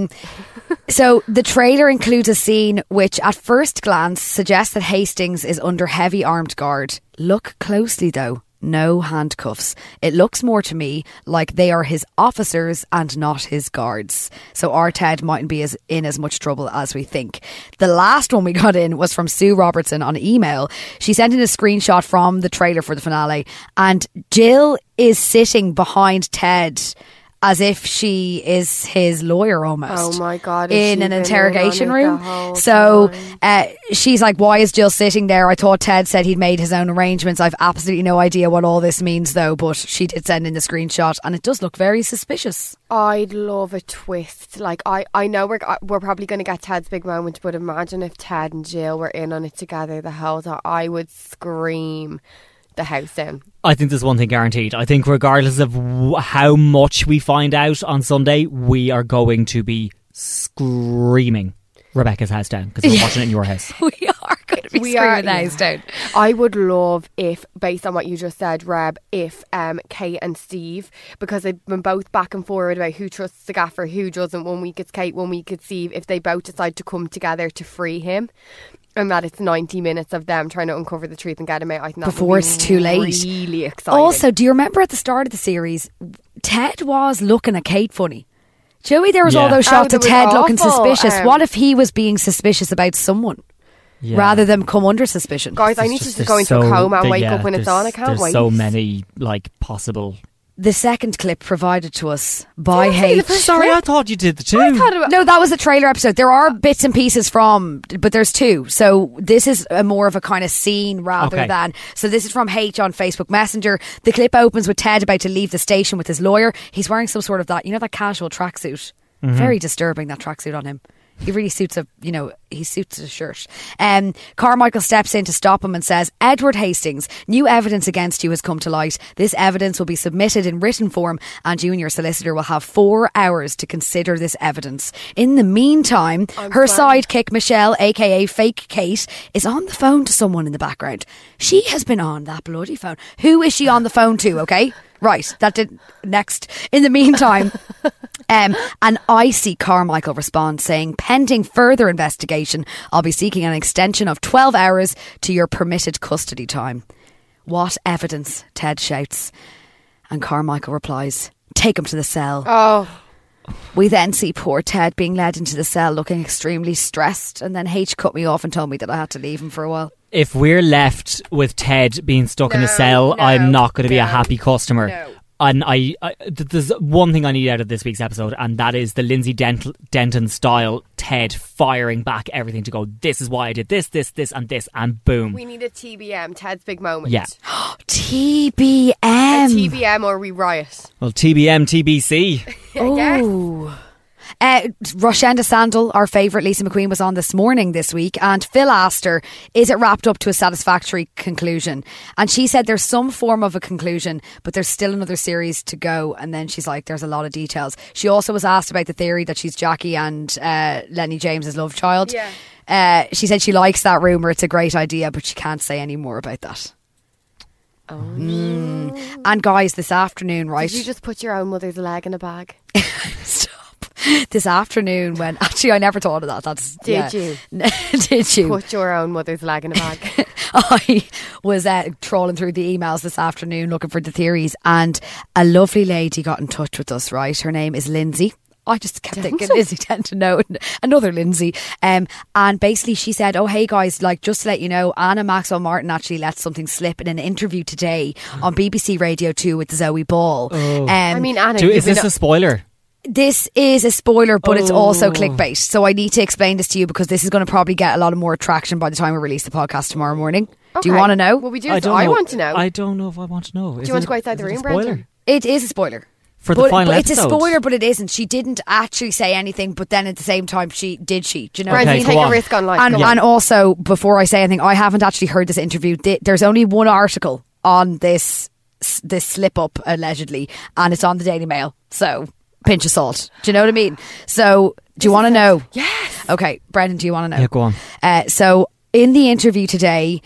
So the trailer includes a scene which at first glance suggests that Hastings is under heavy armed guard. Look closely though. No handcuffs. It looks more to me like they are his officers and not his guards. So our Ted mightn't be in as much trouble as we think. The last one we got in was from Sue Robertson on email. She sent in a screenshot from the trailer for the finale, and Jill is sitting behind Ted as if she is his lawyer almost. Oh my God. In an interrogation room. So she's like, why is Jill sitting there? I thought Ted said he'd made his own arrangements. I've absolutely no idea what all this means though, but she did send in the screenshot and it does look very suspicious. I'd love a twist. Like, I know we're probably going to get Ted's big moment, but imagine if Ted and Jill were in on it together the whole time. I would scream the house down. I think there's one thing guaranteed. I think regardless of how much we find out on Sunday, we are going to be screaming Rebecca's house down because we're watching it in your house. We are going to be screaming the house down. I would love if, based on what you just said, Reb, if Kate and Steve, because they've been both back and forward about who trusts the gaffer, who doesn't. 1 week it's Kate, 1 week it's Steve. If they both decide to come together to free him, and that it's 90 minutes of them trying to uncover the truth and get him out, I think that before it's too late. Really exciting. Also, do you remember at the start of the series, Ted was looking at Kate funny? Joey, there was all those shots of Ted looking suspicious. What if he was being suspicious about someone rather than come under suspicion? Guys, I need to just go into a coma and wake up when it's on. I can't wait. There's so many possible. The second clip provided to us by H. Sorry, I thought you did the two. No, that was a trailer episode. There are bits and pieces but there's 2. So this is more of a kind of scene rather than. So this is from H on Facebook Messenger. The clip opens with Ted about to leave the station with his lawyer. He's wearing some sort of that casual tracksuit. Mm-hmm. Very disturbing, that tracksuit on him. He really suits he suits a shirt. Carmichael steps in to stop him and says, Edward Hastings, new evidence against you has come to light. This evidence will be submitted in written form and you and your solicitor will have 4 hours to consider this evidence. In the meantime, her sidekick Michelle, aka Fake Kate, is on the phone to someone in the background. She has been on that bloody phone. Who is she on the phone to, okay? Right, that did next. In the meantime, and I see Carmichael respond saying, pending further investigation, I'll be seeking an extension of 12 hours to your permitted custody time. What evidence? Ted shouts. And Carmichael replies, take him to the cell. Oh. We then see poor Ted being led into the cell looking extremely stressed, and then H cut me off and told me that I had to leave him for a while. If we're left with Ted being stuck in a cell, I'm not going to be a happy customer. No. And there's one thing I need out of this week's episode, and that is the Lindsay Denton style Ted firing back everything to go, this is why I did this, and this, and boom. We need a TBM, Ted's big moment. Yeah. TBM. A TBM or we riot. Well, TBM, TBC. Oh. Roshenda Sandel, our favourite Lisa McQueen, was on this morning this week, and Phil asked her, is it wrapped up to a satisfactory conclusion? And she said there's some form of a conclusion, but there's still another series to go. And then she's like, there's a lot of details. She also was asked about the theory that she's Jackie and Lenny James's love child. Yeah. She said she likes that rumour, it's a great idea, but she can't say any more about that. Oh. And guys, this afternoon, right? Did you just put your own mother's leg in a bag? Stop. This afternoon, when actually I never thought of that. Did you? Did you put your own mother's leg in a bag? I was trawling through the emails this afternoon looking for the theories, and a lovely lady got in touch with us. Right, her name is Lindsay. I just kept thinking Lindsay tend to know another Lindsay, and basically she said, oh hey guys, like just to let you know, Anna Maxwell Martin actually let something slip in an interview today on BBC Radio 2 with Zoe Ball. I mean, Anna, is this a spoiler? This is a spoiler, but it's also clickbait. So I need to explain this to you because this is going to probably get a lot of more traction by the time we release the podcast tomorrow morning. Okay. Do you want to know? Well, we do. I want to know. I don't know if I want to know. Do you want to go outside the room, Brendan? It is a spoiler. For the final episode. It's a spoiler, but it isn't. She didn't actually say anything, but then at the same time, she did. Do you know? Brendan, take a risk on life. And also, before I say anything, I haven't actually heard this interview. There's only one article on this slip up, allegedly, and it's on the Daily Mail. So pinch of salt. Do you know what I mean? So, do you want to know? Yes. Okay, Brendan, do you want to know? Yeah, go on. So, in the interview today,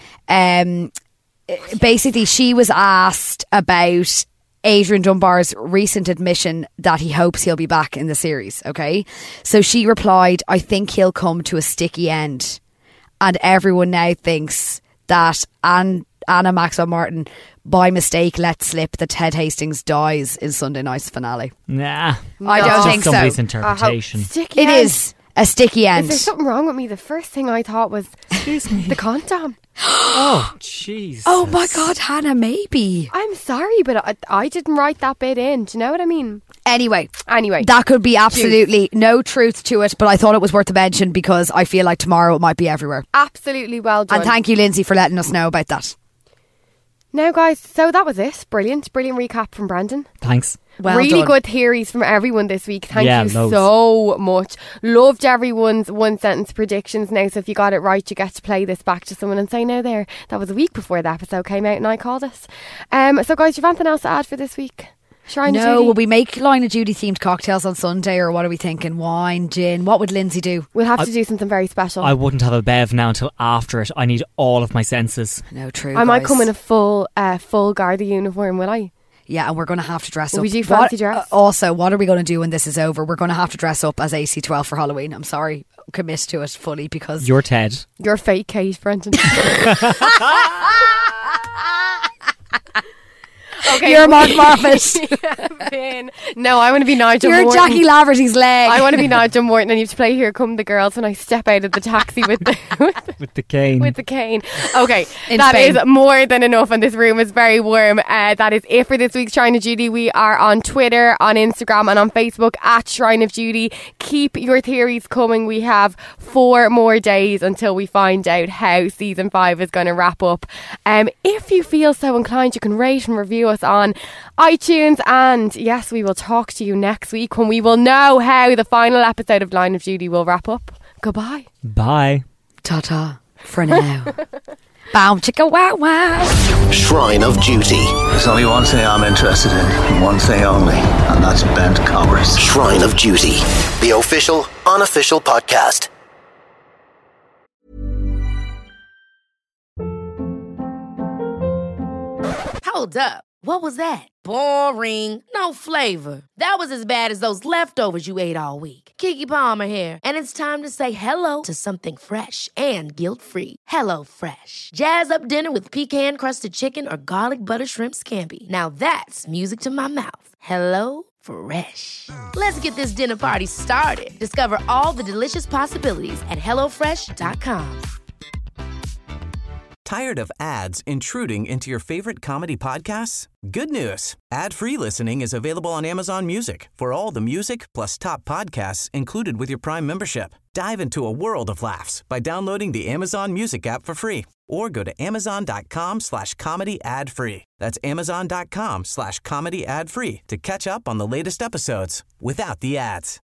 basically, she was asked about Adrian Dunbar's recent admission that he hopes he'll be back in the series. Okay, so she replied, I think he'll come to a sticky end. And everyone now thinks that Anna Maxwell Martin by mistake let slip that Ted Hastings dies in Sunday night's finale. Nah, I don't think so. Somebody's interpretation. Sticky it end. is a sticky end. Is there something wrong with me? The first thing I thought was, excuse me, the condom. Oh, jeez. Oh my God, Hannah, maybe. I'm sorry, but I didn't write that bit in. Do you know what I mean? Anyway, that could be absolutely no truth to it, but I thought it was worth a mention because I feel like tomorrow it might be everywhere. Absolutely well done. And thank you, Lindsay, for letting us know about that. Now, guys, so that was it. Brilliant recap from Brandon. Thanks. Well really done. good theories from everyone this week. Thank you loads. so much. Loved everyone's one sentence predictions. Now, so if you got it right, you get to play this back to someone and say, "No, there, that was a week before the episode came out, and I called it." So, guys, do you have anything else to add for this week? Shrine of Judy? Will we make Line of Judy themed cocktails on Sunday, or what are we thinking? Wine, gin? What would Lindsay do? We'll have to do something very special. I wouldn't have a bev now until after it. I need all of my senses. No, true. I might come in a full Garda uniform, will I? Yeah, and we're going to have to dress up. We do fancy dress. Also, what are we going to do when this is over? We're going to have to dress up as AC12 for Halloween. I'm sorry, commit to it fully because you're Ted. You're fake Kate, Brendan. Okay, you're Mark Moffat. No, I want to be Nigel You're Morton. Jackie Laverty's leg. I want to be Nigel Morton, and you have to play Here Come the Girls when I step out of the taxi with the with the cane. With the cane. Okay, In that Spain. is more than enough, and this room is very warm. That is it for this week's Shrine of Judy. We are on Twitter, on Instagram, and on Facebook at Shrine of Judy. Keep your theories coming. We have 4 more days until we find out how season 5 is going to wrap up. If you feel so inclined, you can rate and review us on iTunes, and yes, we will talk to you next week when we will know how the final episode of Line of Judy will wrap up. Goodbye. Bye. Ta-ta for now. Bow chicka wow wow. Shrine of Duty. There's only one thing I'm interested in, and one thing only, and that's bent covers. Shrine of Duty, the official, unofficial podcast. Hold up. What was that? Boring. No flavor. That was as bad as those leftovers you ate all week. Keke Palmer here, and it's time to say hello to something fresh and guilt-free. Hello Fresh. Jazz up dinner with pecan-crusted chicken or garlic butter shrimp scampi. Now that's music to my mouth. Hello Fresh. Let's get this dinner party started. Discover all the delicious possibilities at HelloFresh.com. Tired of ads intruding into your favorite comedy podcasts? Good news. Ad-free listening is available on Amazon Music for all the music plus top podcasts included with your Prime membership. Dive into a world of laughs by downloading the Amazon Music app for free or go to amazon.com/comedy ad-free. That's amazon.com/comedy ad-free to catch up on the latest episodes without the ads.